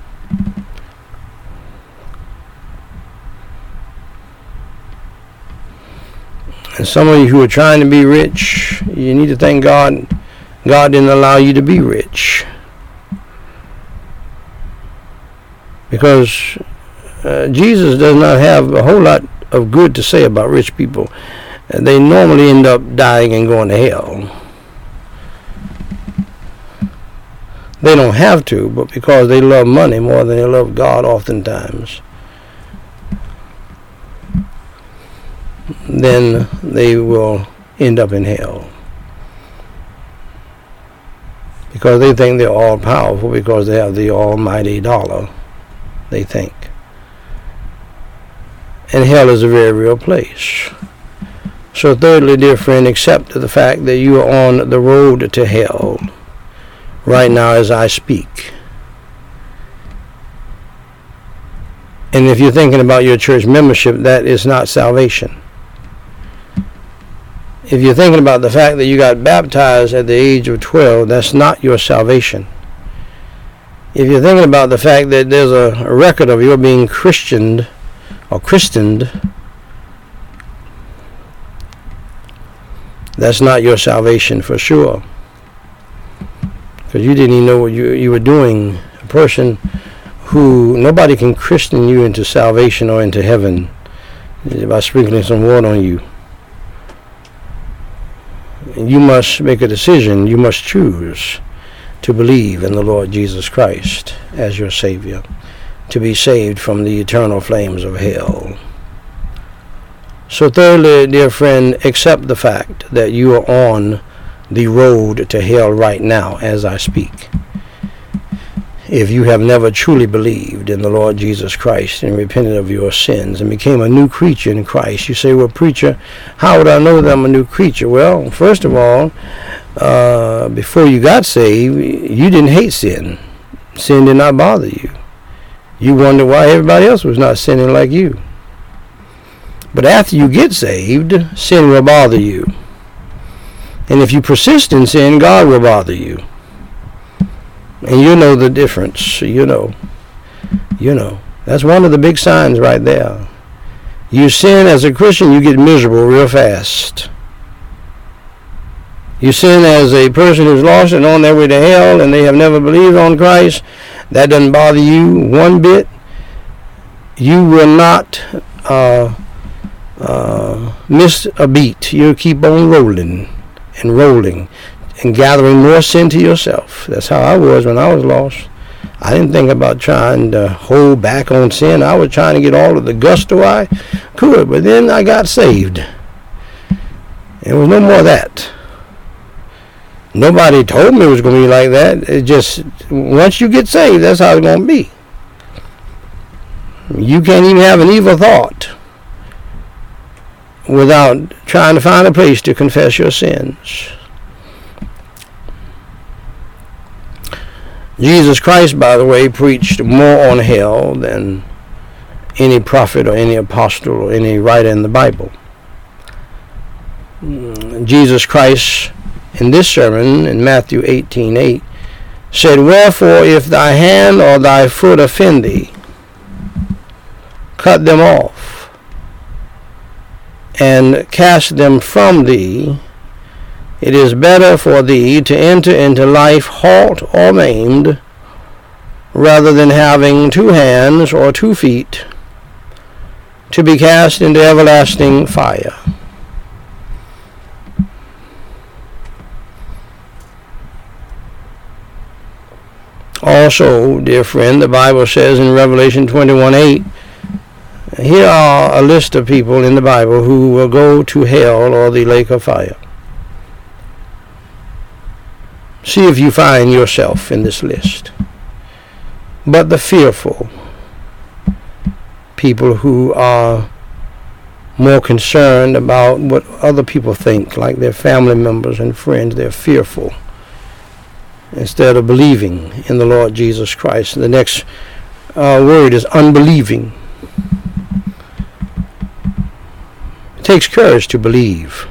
And some of you who are trying to be rich, you need to thank God God didn't allow you to be rich. Because uh, Jesus does not have a whole lot of good to say about rich people. Uh, they normally end up dying and going to hell. They don't have to, but because they love money more than they love God oftentimes, then they will end up in hell. Because they think they're all powerful because they have the almighty dollar, they think. And hell is a very real place. So thirdly, dear friend, accept the fact that you are on the road to hell right now as I speak. And if you're thinking about your church membership, that is not salvation. If you're thinking about the fact that you got baptized at the age of twelve, that's not your salvation. If you're thinking about the fact that there's a, a record of your being Christianed or christened, that's not your salvation for sure. Because you didn't even know what you, you were doing. A person who, nobody can christen you into salvation or into heaven by sprinkling some water on you. You must make a decision. You must choose to believe in the Lord Jesus Christ as your Savior, to be saved from the eternal flames of hell. So thirdly, dear friend, accept the fact that you are on the road to hell right now as I speak. If you have never truly believed in the Lord Jesus Christ and repented of your sins and became a new creature in Christ, you say, well, preacher, how would I know that I'm a new creature? Well, first of all, uh, before you got saved, you didn't hate sin. Sin did not bother you. You wonder why everybody else was not sinning like you. But after you get saved, sin will bother you. And if you persist in sin, God will bother you. And you know the difference. You know. You know. That's one of the big signs right there. You sin as a Christian, you get miserable real fast. You sin as a person who's lost and on their way to hell and they have never believed on Christ, that doesn't bother you one bit. You will not uh, uh, miss a beat. You'll keep on rolling and rolling and gathering more sin to yourself. That's how I was when I was lost. I didn't think about trying to hold back on sin. I was trying to get all of the gusto I could, but then I got saved. There was no more of that. Nobody told me it was going to be like that. It just, once you get saved, that's how it's going to be. You can't even have an evil thought without trying to find a place to confess your sins. Jesus Christ, by the way, preached more on hell than any prophet or any apostle or any writer in the Bible. Jesus Christ, in this sermon, in Matthew eighteen eight, said, "Wherefore, if thy hand or thy foot offend thee, cut them off, and cast them from thee. It is better for thee to enter into life halt or maimed, rather than having two hands or two feet, to be cast into everlasting fire." Also, dear friend, the Bible says in Revelation twenty-one eight, here are a list of people in the Bible who will go to hell or the lake of fire. See if you find yourself in this list. But the fearful, people who are more concerned about what other people think, like their family members and friends, they're fearful instead of believing in the Lord Jesus Christ. The next uh, word is unbelieving. It takes courage to believe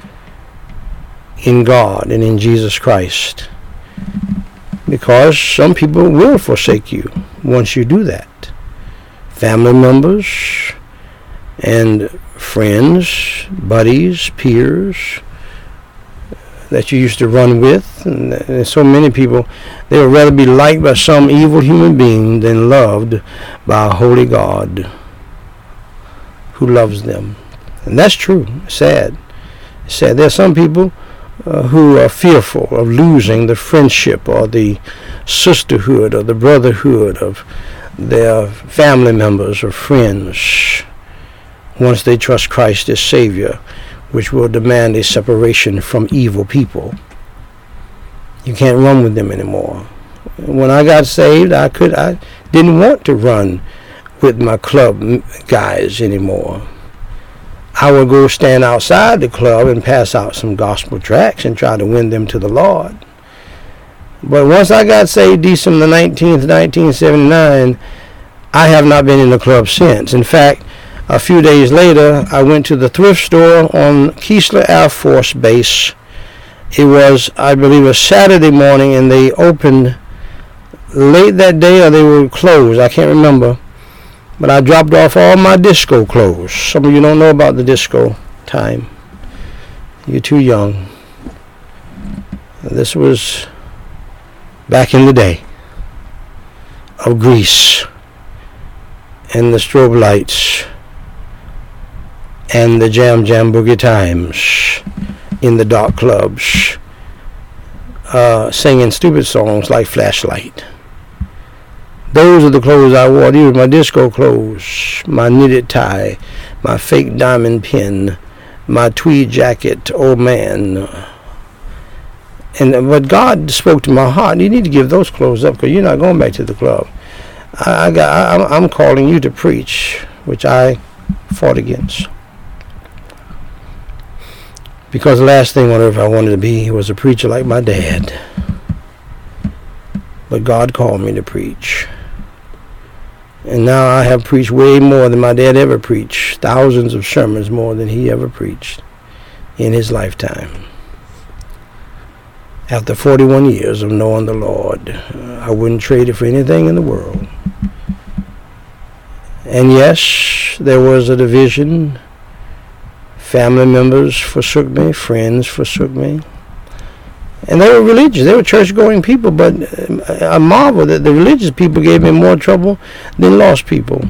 in God and in Jesus Christ, because some people will forsake you once you do that. Family members and friends, buddies, peers that you used to run with, and, and so many people, they would rather be liked by some evil human being than loved by a holy God who loves them. And that's true. Sad. Sad. There are some people uh, who are fearful of losing the friendship or the sisterhood or the brotherhood of their family members or friends once they trust Christ as Savior, which will demand a separation from evil people. You can't run with them anymore. When I got saved, I could I didn't want to run with my club guys anymore. I would go stand outside the club and pass out some gospel tracts and try to win them to the Lord. But once I got saved December nineteenth, nineteen seventy-nine, I have not been in the club since. In fact, a few days later, I went to the thrift store on Keesler Air Force Base. It was, I believe, a Saturday morning, and they opened late that day, or they were closed. I can't remember. But I dropped off all my disco clothes. Some of you don't know about the disco time. You're too young. This was back in the day of Grease and the strobe lights and the jam jam boogie times in the dark clubs, uh, singing stupid songs like Flashlight. Those are the clothes I wore. These were my disco clothes, my knitted tie, my fake diamond pin, my tweed jacket, old man. And but God spoke to my heart. You need to give those clothes up, because you're not going back to the club. I, I got. I, I'm calling you to preach, which I fought against. Because the last thing on earth I wanted to be was a preacher like my dad. But God called me to preach. And now I have preached way more than my dad ever preached preached thousands of sermons more than he ever preached in his lifetime. After forty-one years of knowing the Lord, uh, I wouldn't trade it for anything in the world. And yes, there was a division. Family members forsook me, friends forsook me. And they were religious. They were church-going people, but I marvel that the religious people gave me more trouble than lost people.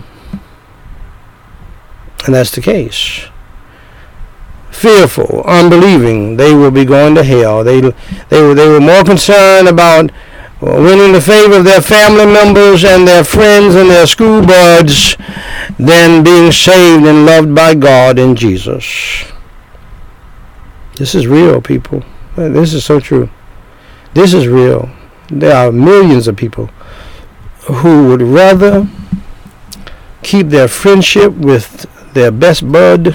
And that's the case. Fearful, unbelieving, they will be going to hell. They, they, were, they were more concerned about winning the favor of their family members and their friends and their school buds than being saved and loved by God in Jesus. This is real, people. This is so true. This is real. There are millions of people who would rather keep their friendship with their best bud,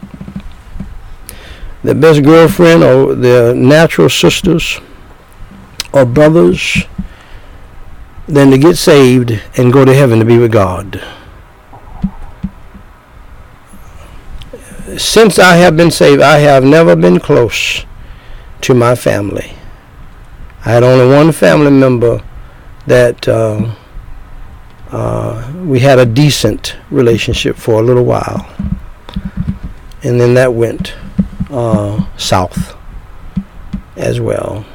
their best girlfriend, or their natural sisters or brothers than to get saved and go to heaven to be with God. Since I have been saved, I have never been close to my family. I had only one family member that uh, uh, we had a decent relationship for a little while. And then that went uh, south as well.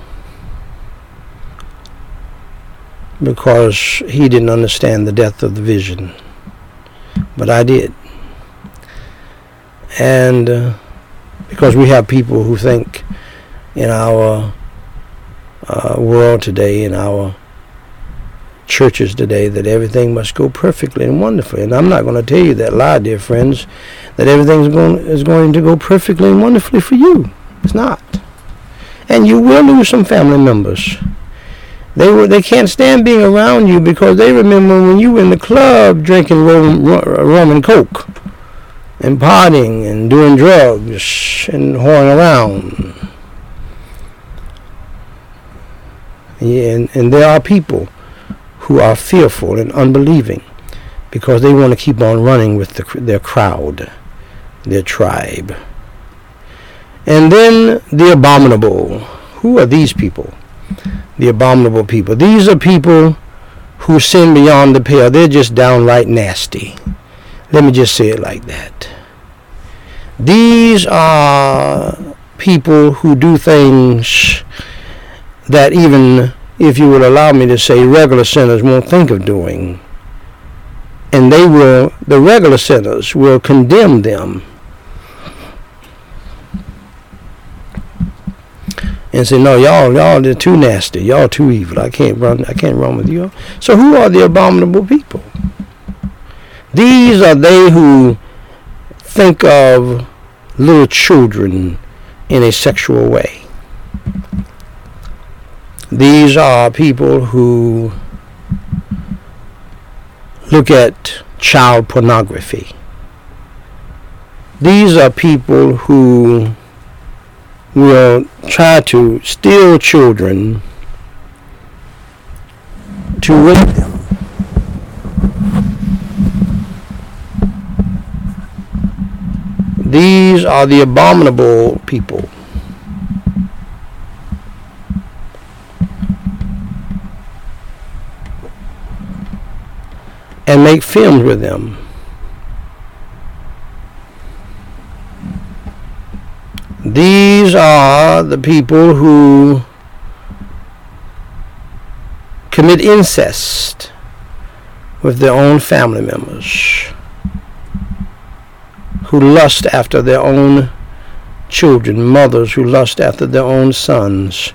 Because he didn't understand the depth of the vision. But I did. And uh, because we have people who think in our uh, world today, in our churches today, that everything must go perfectly and wonderfully. And I'm not going to tell you that lie, dear friends, that everything is going, is going to go perfectly and wonderfully for you. It's not. And you will lose some family members. They were, they can't stand being around you because they remember when you were in the club drinking rum, rum and coke and partying and doing drugs and whoring around. Yeah, and, and there are people who are fearful and unbelieving because they want to keep on running with the, their crowd, their tribe. And then the abominable. Who are these people? The abominable people. These are people who sin beyond the pale. They're just downright nasty. Let me just say it like that. These are people who do things that even, if you would allow me to say, regular sinners won't think of doing. And they will, the regular sinners will condemn them and say, no, y'all, y'all, they're too nasty. Y'all too evil. I can't run, I can't run with you. So who are the abominable people? These are they who think of little children in a sexual way. These are people who look at child pornography. These are people who will try to steal children to rape them. These are the abominable people. And make films with them. These are the people who commit incest with their own family members, who lust after their own children, mothers who lust after their own sons,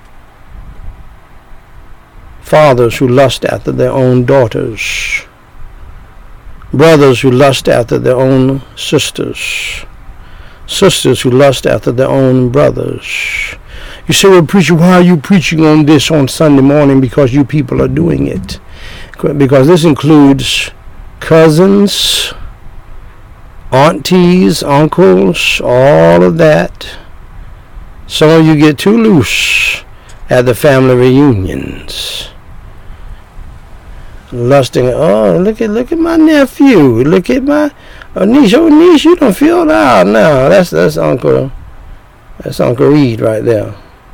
fathers who lust after their own daughters, brothers who lust after their own sisters, sisters who lust after their own brothers. You say, well, preacher, why are you preaching on this on Sunday morning? Because you people are doing it. Because this includes cousins, aunties, uncles, all of that. Some of you get too loose at the family reunions. Lusting, oh, look at look at my nephew. Look at my Oh, niece, oh, niece, you don't feel out now. That's that's Uncle, that's Uncle Reed right there.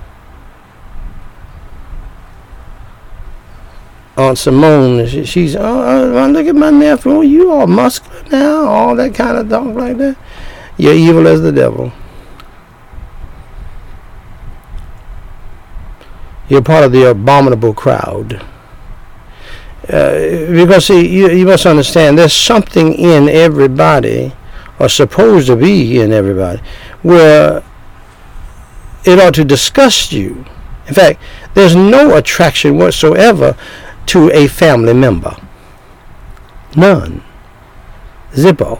Aunt Simone, she, she's, oh, oh, look at my nephew. Oh, you all muscular now, all that kind of talk like that. You're evil as the devil. You're part of the abominable crowd. Uh, because see, you, you must understand, there's something in everybody, or supposed to be in everybody, where it ought to disgust you. In fact, there's no attraction whatsoever to a family member. None. Zippo.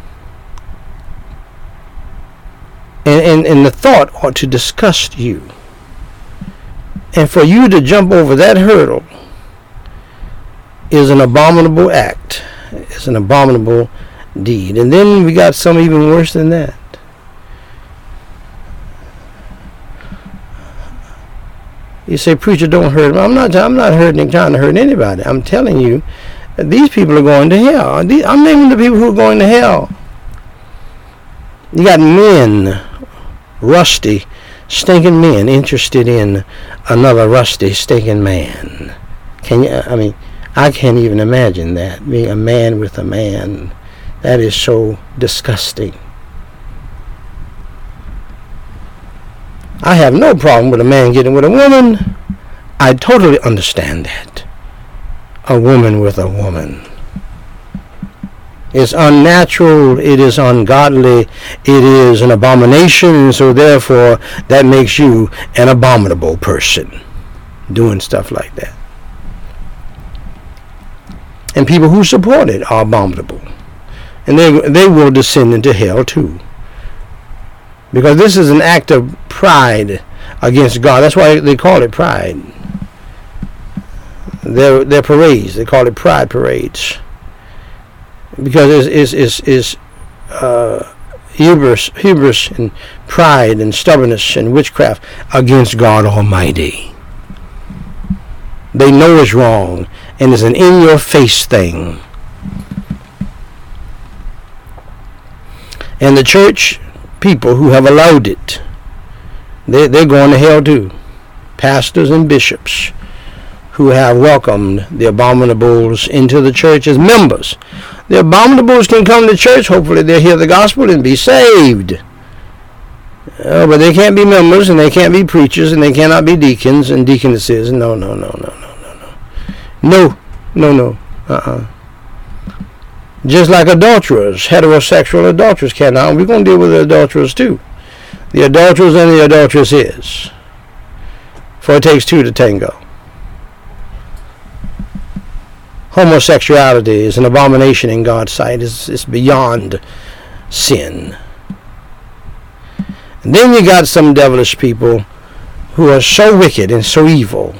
And, and, and the thought ought to disgust you. And for you to jump over that hurdle is an abominable act. It's an abominable deed. And then we got some even worse than that. You say, preacher, don't hurt him. I'm not. I'm not hurting, trying to hurt anybody. I'm telling you, these people are going to hell. I'm naming the people who are going to hell. You got men, rusty, stinking men, interested in another rusty, stinking man. Can you? I mean, I can't even imagine that, being a man with a man. That is so disgusting. I have no problem with a man getting with a woman. I totally understand that. A woman with a woman. It's unnatural, it is ungodly, it is an abomination, and so therefore that makes you an abominable person doing stuff like that. And people who support it are abominable. And they they will descend into hell too. Because this is an act of pride against God. That's why they call it pride. They're, they're parades. They call it pride parades. Because it's, it's, it's, it's uh, hubris, hubris and pride and stubbornness and witchcraft against God Almighty. They know it's wrong, and it's an in-your-face thing. And the church people who have allowed it, they, they're going to hell too. Pastors and bishops who have welcomed the abominables into the church as members. The abominables can come to church. Hopefully they'll hear the gospel and be saved. Uh, but they can't be members, and they can't be preachers, and they cannot be deacons and deaconesses. No, no, no, no, no, no, no. No, no, no. Uh-uh. Just like adulterers, heterosexual adulterers cannot. We're going to deal with the adulterers too. The adulterers and the adulteresses. For it takes two to tango. Homosexuality is an abomination in God's sight. It's, it's beyond sin. And then you got some devilish people who are so wicked and so evil,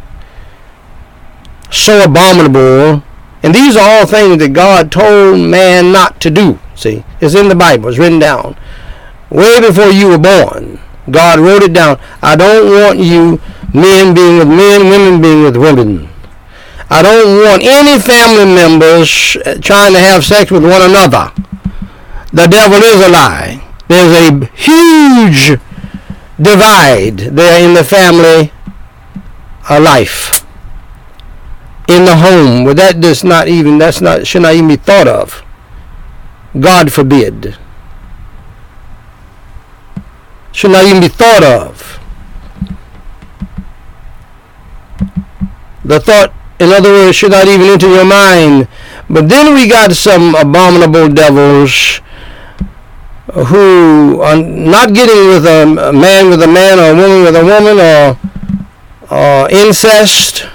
so abominable. And these are all things that God told man not to do. See, it's in the Bible. It's written down. Way before you were born, God wrote it down. I don't want you men being with men, women being with women. I don't want any family members trying to have sex with one another. The devil is a lie. There's a huge divide there in the family uh, life. In the home, where that does not even, that's not, should not even be thought of. God forbid. Should not even be thought of. The thought, in other words, should not even enter your mind. But then we got some abominable devils who are not getting with a man with a man or a woman with a woman, or, or incest,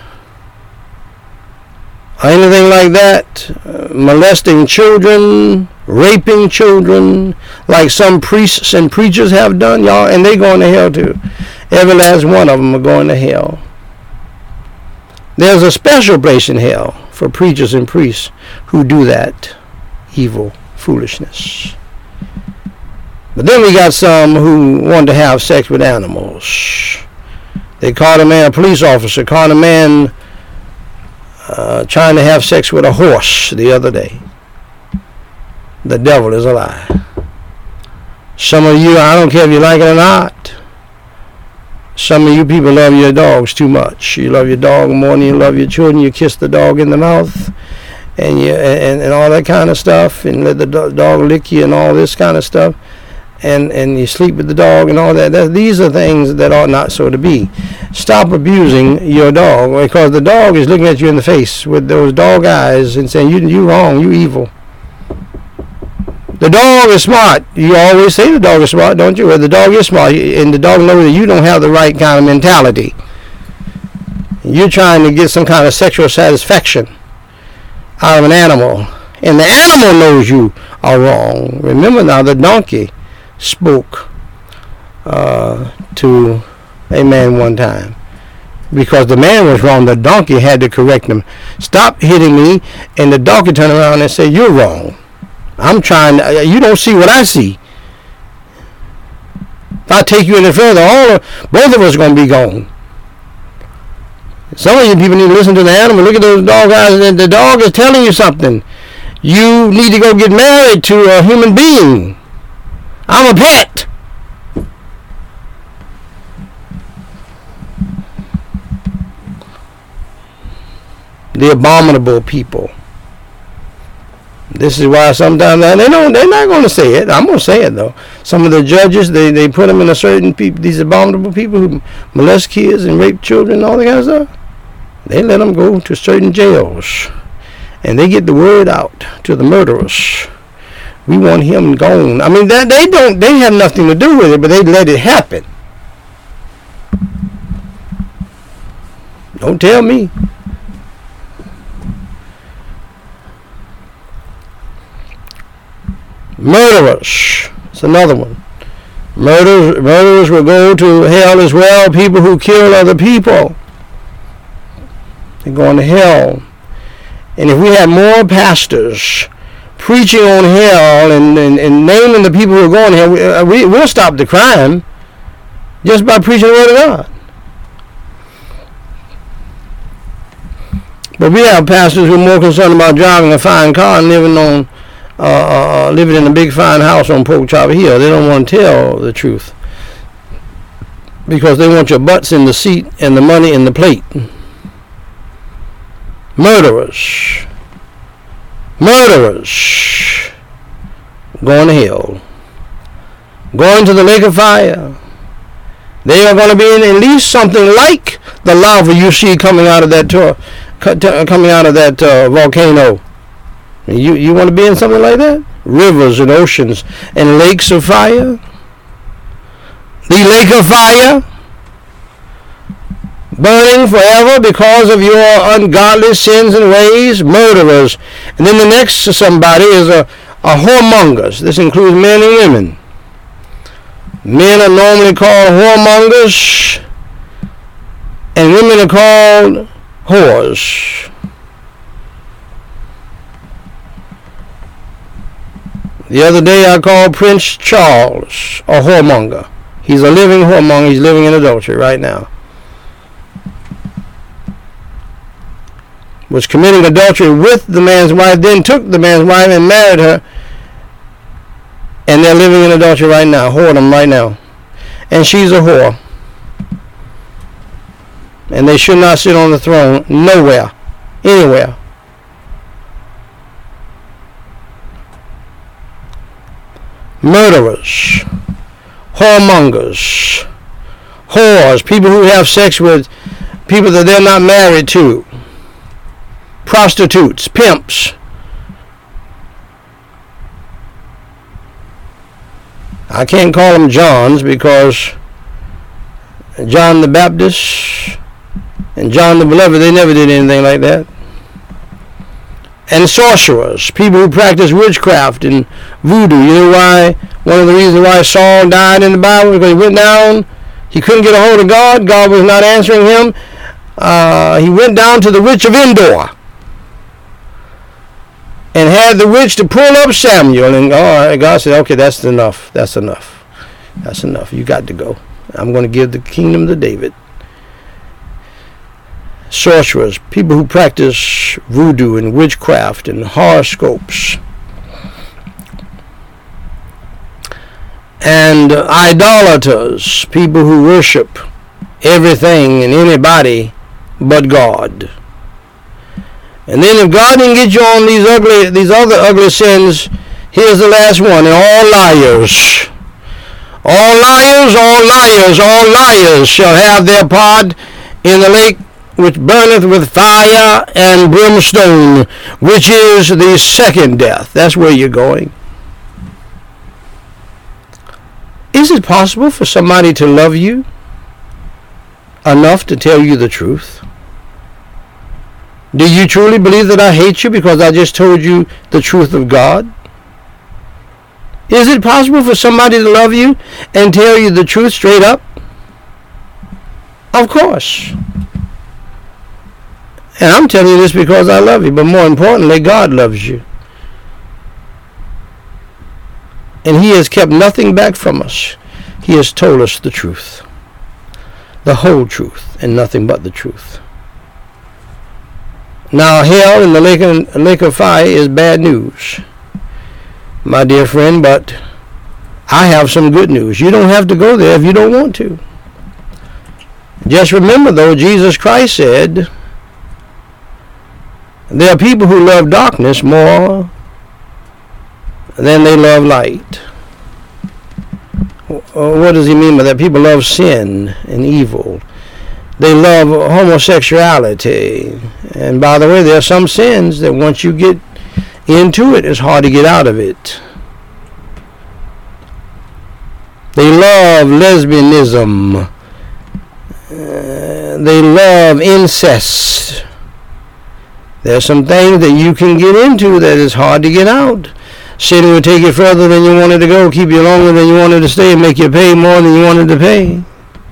or anything like that, uh, molesting children, raping children, like some priests and preachers have done, y'all, and they going to hell too. Every last one of them are going to hell. There's a special place in hell for preachers and priests who do that evil foolishness. But then we got some who want to have sex with animals. They caught a man, a police officer, caught a man Uh, trying to have sex with a horse the other day. The devil is a lie. Some of you, I don't care if you like it or not, some of you people love your dogs too much. You love your dog more than you love your children. You kiss the dog in the mouth and you and, and all that kind of stuff, and let the do- dog lick you and all this kind of stuff. And, and you sleep with the dog and all that. that. These are things that ought not so to be. Stop abusing your dog, because the dog is looking at you in the face with those dog eyes and saying, you you wrong, you evil. The dog is smart. You always say the dog is smart, don't you? Well, the dog is smart, and the dog knows that you don't have the right kind of mentality. You're trying to get some kind of sexual satisfaction out of an animal, and the animal knows you are wrong. Remember now, the donkey spoke uh, to a man one time because the man was wrong. The donkey had to correct him. Stop hitting me. And the donkey turned around and said, you're wrong. I'm trying to, you don't see what I see. If I take you any further, all of, both of us are going to be gone. Some of you people need to listen to the animal. Look at those dog eyes. And the dog is telling you something. You need to go get married to a human being. I'm a pet. The abominable people. This is why sometimes they don't. They're not going to say it. I'm going to say it though. Some of the judges, they, they put them in a certain people. These abominable people who molest kids and rape children and all that kind of stuff. They let them go to certain jails, and they get the word out to the murderers. We want him gone. I mean, that they don't. They have nothing to do with it, but they let it happen. Don't tell me. Murderers. It's another one. Murderers, murderers will go to hell as well. People who kill other people, they're going to hell. And if we had more pastors preaching on hell and, and, and naming the people who are going to hell, we, we'll stop the crime just by preaching the word of God. But we have pastors who are more concerned about driving a fine car and living on uh, uh, living in a big fine house on Pork Chop Hill. They don't want to tell the truth because they want your butts in the seat and the money in the plate. Murderers. Murderers. Going to hell. Going to the lake of fire. They are going to be in at least something like the lava you see coming out of that tour, coming out of that uh, volcano. You you want to be in something like that? Rivers and oceans and lakes of fire. The lake of fire. Burning forever because of your ungodly sins and ways. Murderers. And then the next to somebody is a, a whoremongers. This includes men and women. Men are normally called whoremongers, and women are called whores. The other day I called Prince Charles a whoremonger. He's a living whoremonger. He's living in adultery right now. Was committing adultery with the man's wife, then took the man's wife and married her. And they're living in adultery right now, whoredom right now. And she's a whore. And they should not sit on the throne nowhere, anywhere. Murderers, whoremongers, whores, people who have sex with people that they're not married to, prostitutes, pimps. I can't call them Johns because John the Baptist and John the Beloved, they never did anything like that. And sorcerers, people who practice witchcraft and voodoo. You know why? One of the reasons why Saul died in the Bible, because he went down, he couldn't get a hold of God. God was not answering him. Uh, he went down to the witch of Endor and had the witch to pull up Samuel. And oh, God said, okay, that's enough. That's enough. That's enough. You got to go. I'm going to give the kingdom to David. Sorcerers, people who practice voodoo and witchcraft and horoscopes. and idolaters, people who worship everything and anybody but God. And then if God didn't get you on these ugly, these other ugly sins, here's the last one. And all liars, all liars, all liars, all liars shall have their part in the lake which burneth with fire and brimstone, which is the second death. That's where you're going. Is it possible for somebody to love you enough to tell you the truth? Do you truly believe that I hate you because I just told you the truth of God? Is it possible for somebody to love you and tell you the truth straight up? Of course. And I'm telling you this because I love you, but more importantly, God loves you. And He has kept nothing back from us. He has told us the truth. The whole truth and nothing but the truth. Now, hell and the lake of, lake of fire is bad news, my dear friend, but I have some good news. You don't have to go there if you don't want to. Just remember, though, Jesus Christ said, there are people who love darkness more than they love light. What does He mean by that? People love sin and evil. They love homosexuality. And by the way, there are some sins that once you get into it, it's hard to get out of it. They love lesbianism. Uh, they love incest. There are some things that you can get into that is hard to get out. Sin will take you further than you wanted to go, keep you longer than you wanted to stay, and make you pay more than you wanted to pay.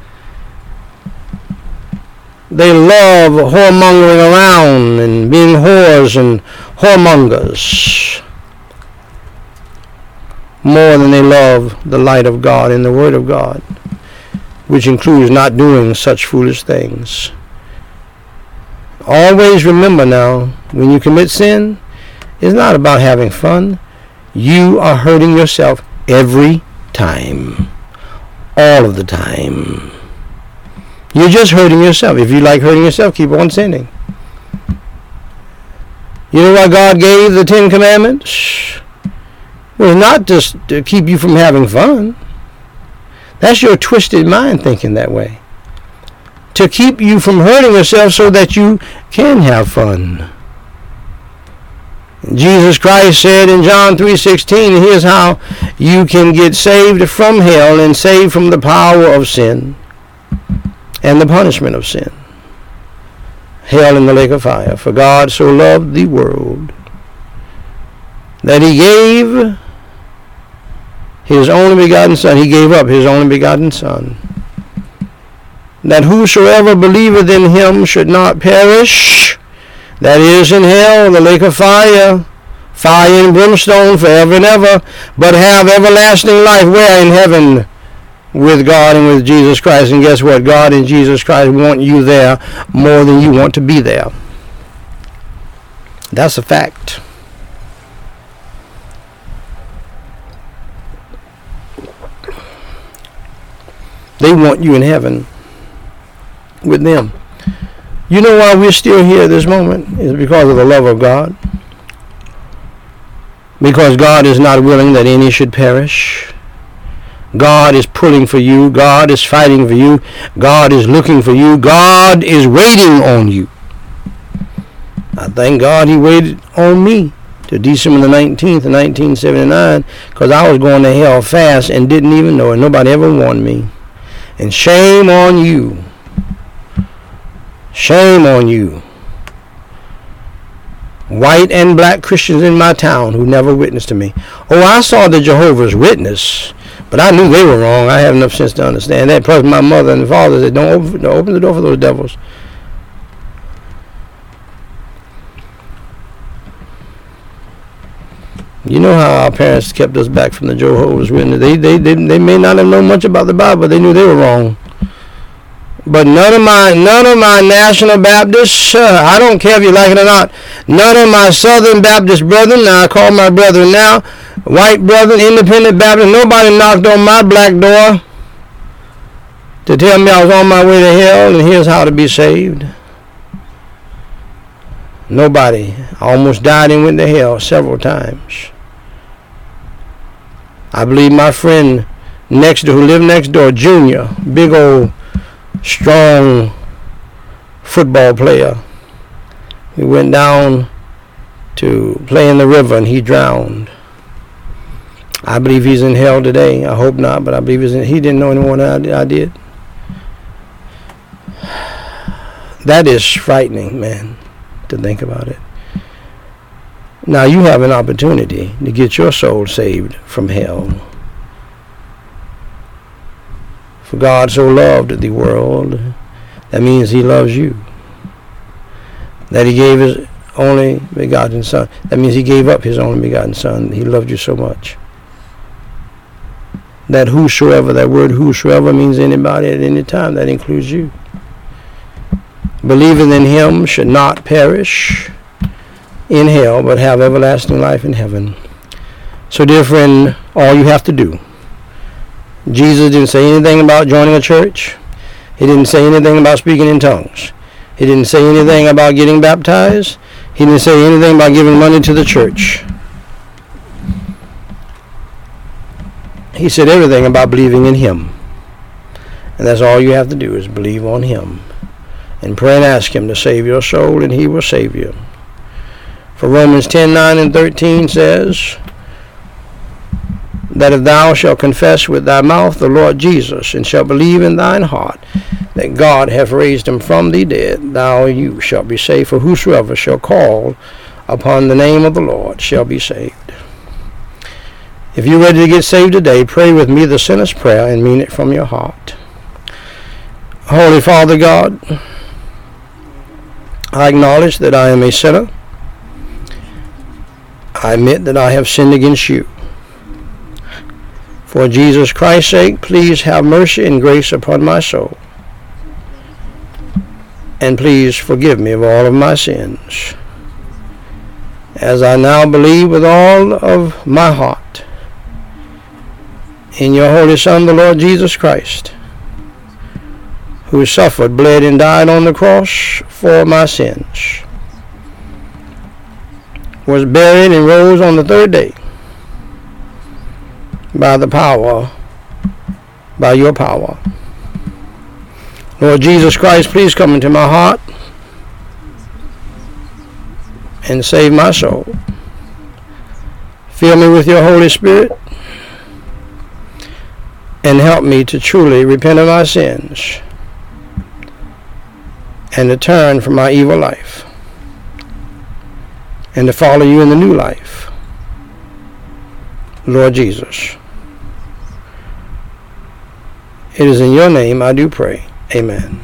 They love whoremongering around and being whores and whoremongers more than they love the light of God and the Word of God, which includes not doing such foolish things. Always remember now, when you commit sin, it's not about having fun. You are hurting yourself every time. All of the time. You're just hurting yourself. If you like hurting yourself, keep on sinning. You know why God gave the Ten Commandments? Well, not just to keep you from having fun. That's your twisted mind thinking that way. To keep you from hurting yourself so that you can have fun. Jesus Christ said in John three sixteen, here's how you can get saved from hell and saved from the power of sin and the punishment of sin. Hell in the lake of fire. For God so loved the world that He gave His only begotten Son. He gave up His only begotten Son, that whosoever believeth in Him should not perish, that is in hell, the lake of fire, fire and brimstone forever and ever, but have everlasting life. Where? In heaven with God and with Jesus Christ. And guess what? God and Jesus Christ want you there more than you want to be there. That's a fact. They want you in heaven with them. You know why we're still here at this moment? It's because of the love of God. Because God is not willing that any should perish. God is pulling for you. God is fighting for you. God is looking for you. God is waiting on you. I thank God He waited on me to December the nineteenth of nineteen seventy-nine, because I was going to hell fast and didn't even know it. Nobody ever warned me. And shame on you. Shame on you. White and black Christians in my town who never witnessed to me. Oh, I saw the Jehovah's Witness, but I knew they were wrong. I had enough sense to understand that. Plus, my mother and father said, don't open, don't open the door for those devils. You know how our parents kept us back from the Jehovah's Witness. They, they, they, they may not have known much about the Bible, but they knew they were wrong. But none of my none of my National Baptists, uh, I don't care if you like it or not, none of my Southern Baptist brethren, now I call my brethren now, white brethren, independent Baptist, nobody knocked on my black door to tell me I was on my way to hell and here's how to be saved. Nobody. I almost died and went to hell several times. I believe my friend next door, who lived next door, Junior, big old strong football player, he went down to play in the river and he drowned. I believe he's in hell today. I hope not, but I believe he's in, he didn't know anyone I, I did. That is frightening, man, to think about it. Now you have an opportunity to get your soul saved from hell. For God so loved the world, that means he loves you. That he gave his only begotten son. That means he gave up his only begotten son. He loved you so much. That whosoever, that word whosoever means anybody at any time. That includes you. Believing in him should not perish in hell, but have everlasting life in heaven. So, dear friend, all you have to do, Jesus didn't say anything about joining a church. He didn't say anything about speaking in tongues. He didn't say anything about getting baptized. He didn't say anything about giving money to the church. He said everything about believing in him. And that's all you have to do is believe on him. And pray and ask him to save your soul, and he will save you. For Romans ten, nine, and thirteen says that if thou shalt confess with thy mouth the Lord Jesus, and shalt believe in thine heart that God hath raised him from the dead, thou you shalt be saved. For whosoever shall call upon the name of the Lord shall be saved. If you're ready to get saved today, pray with me the sinner's prayer and mean it from your heart. Holy Father God, I acknowledge that I am a sinner. I admit that I have sinned against you. For Jesus Christ's sake, please have mercy and grace upon my soul. And please forgive me of all of my sins. As I now believe with all of my heart in your Holy Son, the Lord Jesus Christ, who suffered, bled, and died on the cross for my sins, was buried and rose on the third day by the power, by your power. Lord Jesus Christ, please come into my heart and save my soul. Fill me with your Holy Spirit and help me to truly repent of my sins and to turn from my evil life and to follow you in the new life. Lord Jesus, it is in your name I do pray. Amen.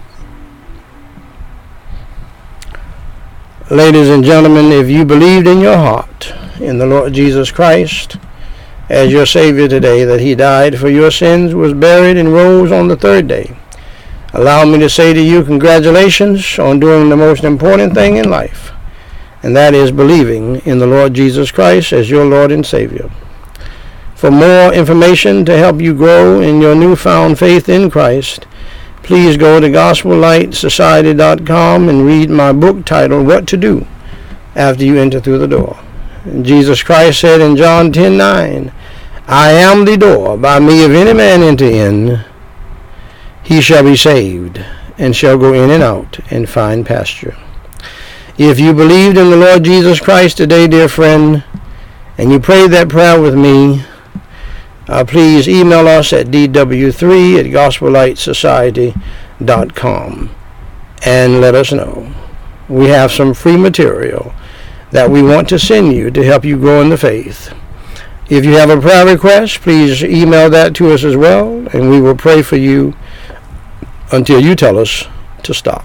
Ladies and gentlemen, if you believed in your heart in the Lord Jesus Christ as your Savior today, that he died for your sins, was buried, and rose on the third day, allow me to say to you, congratulations on doing the most important thing in life, and that is believing in the Lord Jesus Christ as your Lord and Savior. For more information to help you grow in your newfound faith in Christ, please go to gospel light society dot com and read my book titled, What to Do After You Enter Through the Door. And Jesus Christ said in John ten, nine, I am the door. By me if any man enter in, he shall be saved, and shall go in and out and find pasture. If you believed in the Lord Jesus Christ today, dear friend, and you prayed that prayer with me, uh, please email us at d w three at gospel light society dot com and let us know. We have some free material that we want to send you to help you grow in the faith. If you have a prayer request, please email that to us as well, and we will pray for you until you tell us to stop.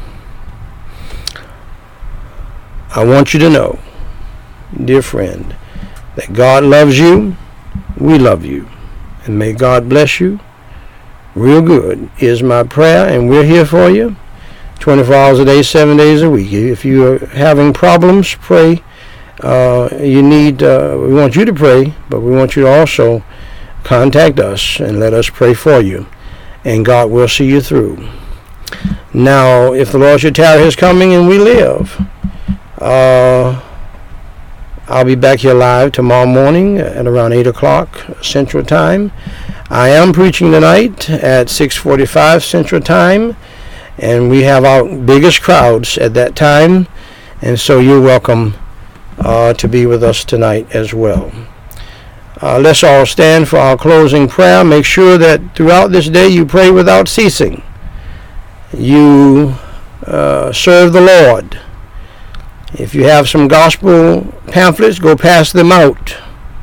I want you to know, dear friend, that God loves you, we love you, and may God bless you real good is my prayer, and we're here for you twenty-four hours a day, seven days a week. If you're having problems, pray. Uh, you need, uh, we want you to pray, but we want you to also contact us and let us pray for you, and God will see you through. Now, if the Lord should tarry his coming and we live, uh, I'll be back here live tomorrow morning at around eight o'clock Central Time. I am preaching tonight at six forty-five Central Time, and we have our biggest crowds at that time, and so you're welcome uh, to be with us tonight as well. Uh, let's all stand for our closing prayer. Make sure that throughout this day you pray without ceasing. You uh, serve the Lord. If you have some gospel pamphlets, go pass them out.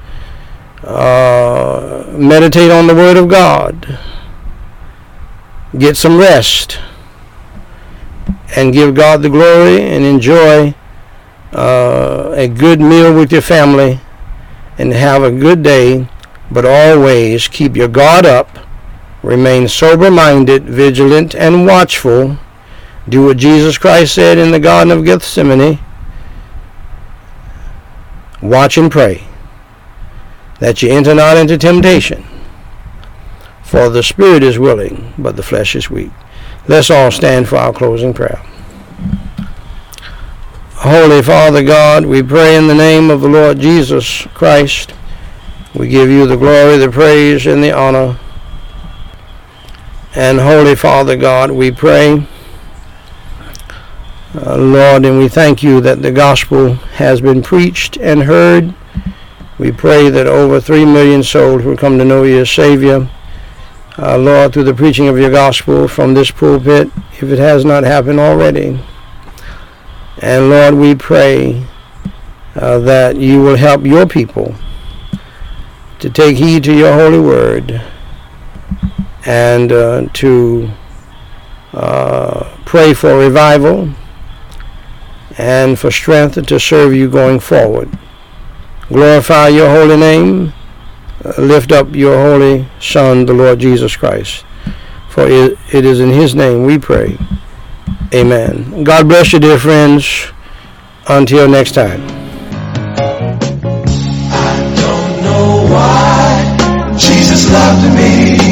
Uh, meditate on the Word of God. Get some rest. And give God the glory, and enjoy uh, a good meal with your family, and have a good day. But always keep your guard up. Remain sober-minded, vigilant, and watchful. Do what Jesus Christ said in the Garden of Gethsemane. Watch and pray, that you enter not into temptation. For the spirit is willing, but the flesh is weak. Let's all stand for our closing prayer. Holy Father God, we pray in the name of the Lord Jesus Christ. We give you the glory, the praise, and the honor. And Holy Father God, we pray, uh, Lord, and we thank you that the gospel has been preached and heard. We pray that over three million souls will come to know you as Savior. Uh, Lord, through the preaching of your gospel from this pulpit, if it has not happened already. And Lord, we pray uh, that you will help your people to take heed to your holy word, and uh, to uh, pray for revival and for strength to serve you going forward. Glorify your holy name. Uh, lift up your holy Son, the Lord Jesus Christ. For it, it is in his name we pray. Amen. God bless you, dear friends. Until next time. I don't know why Jesus loved me.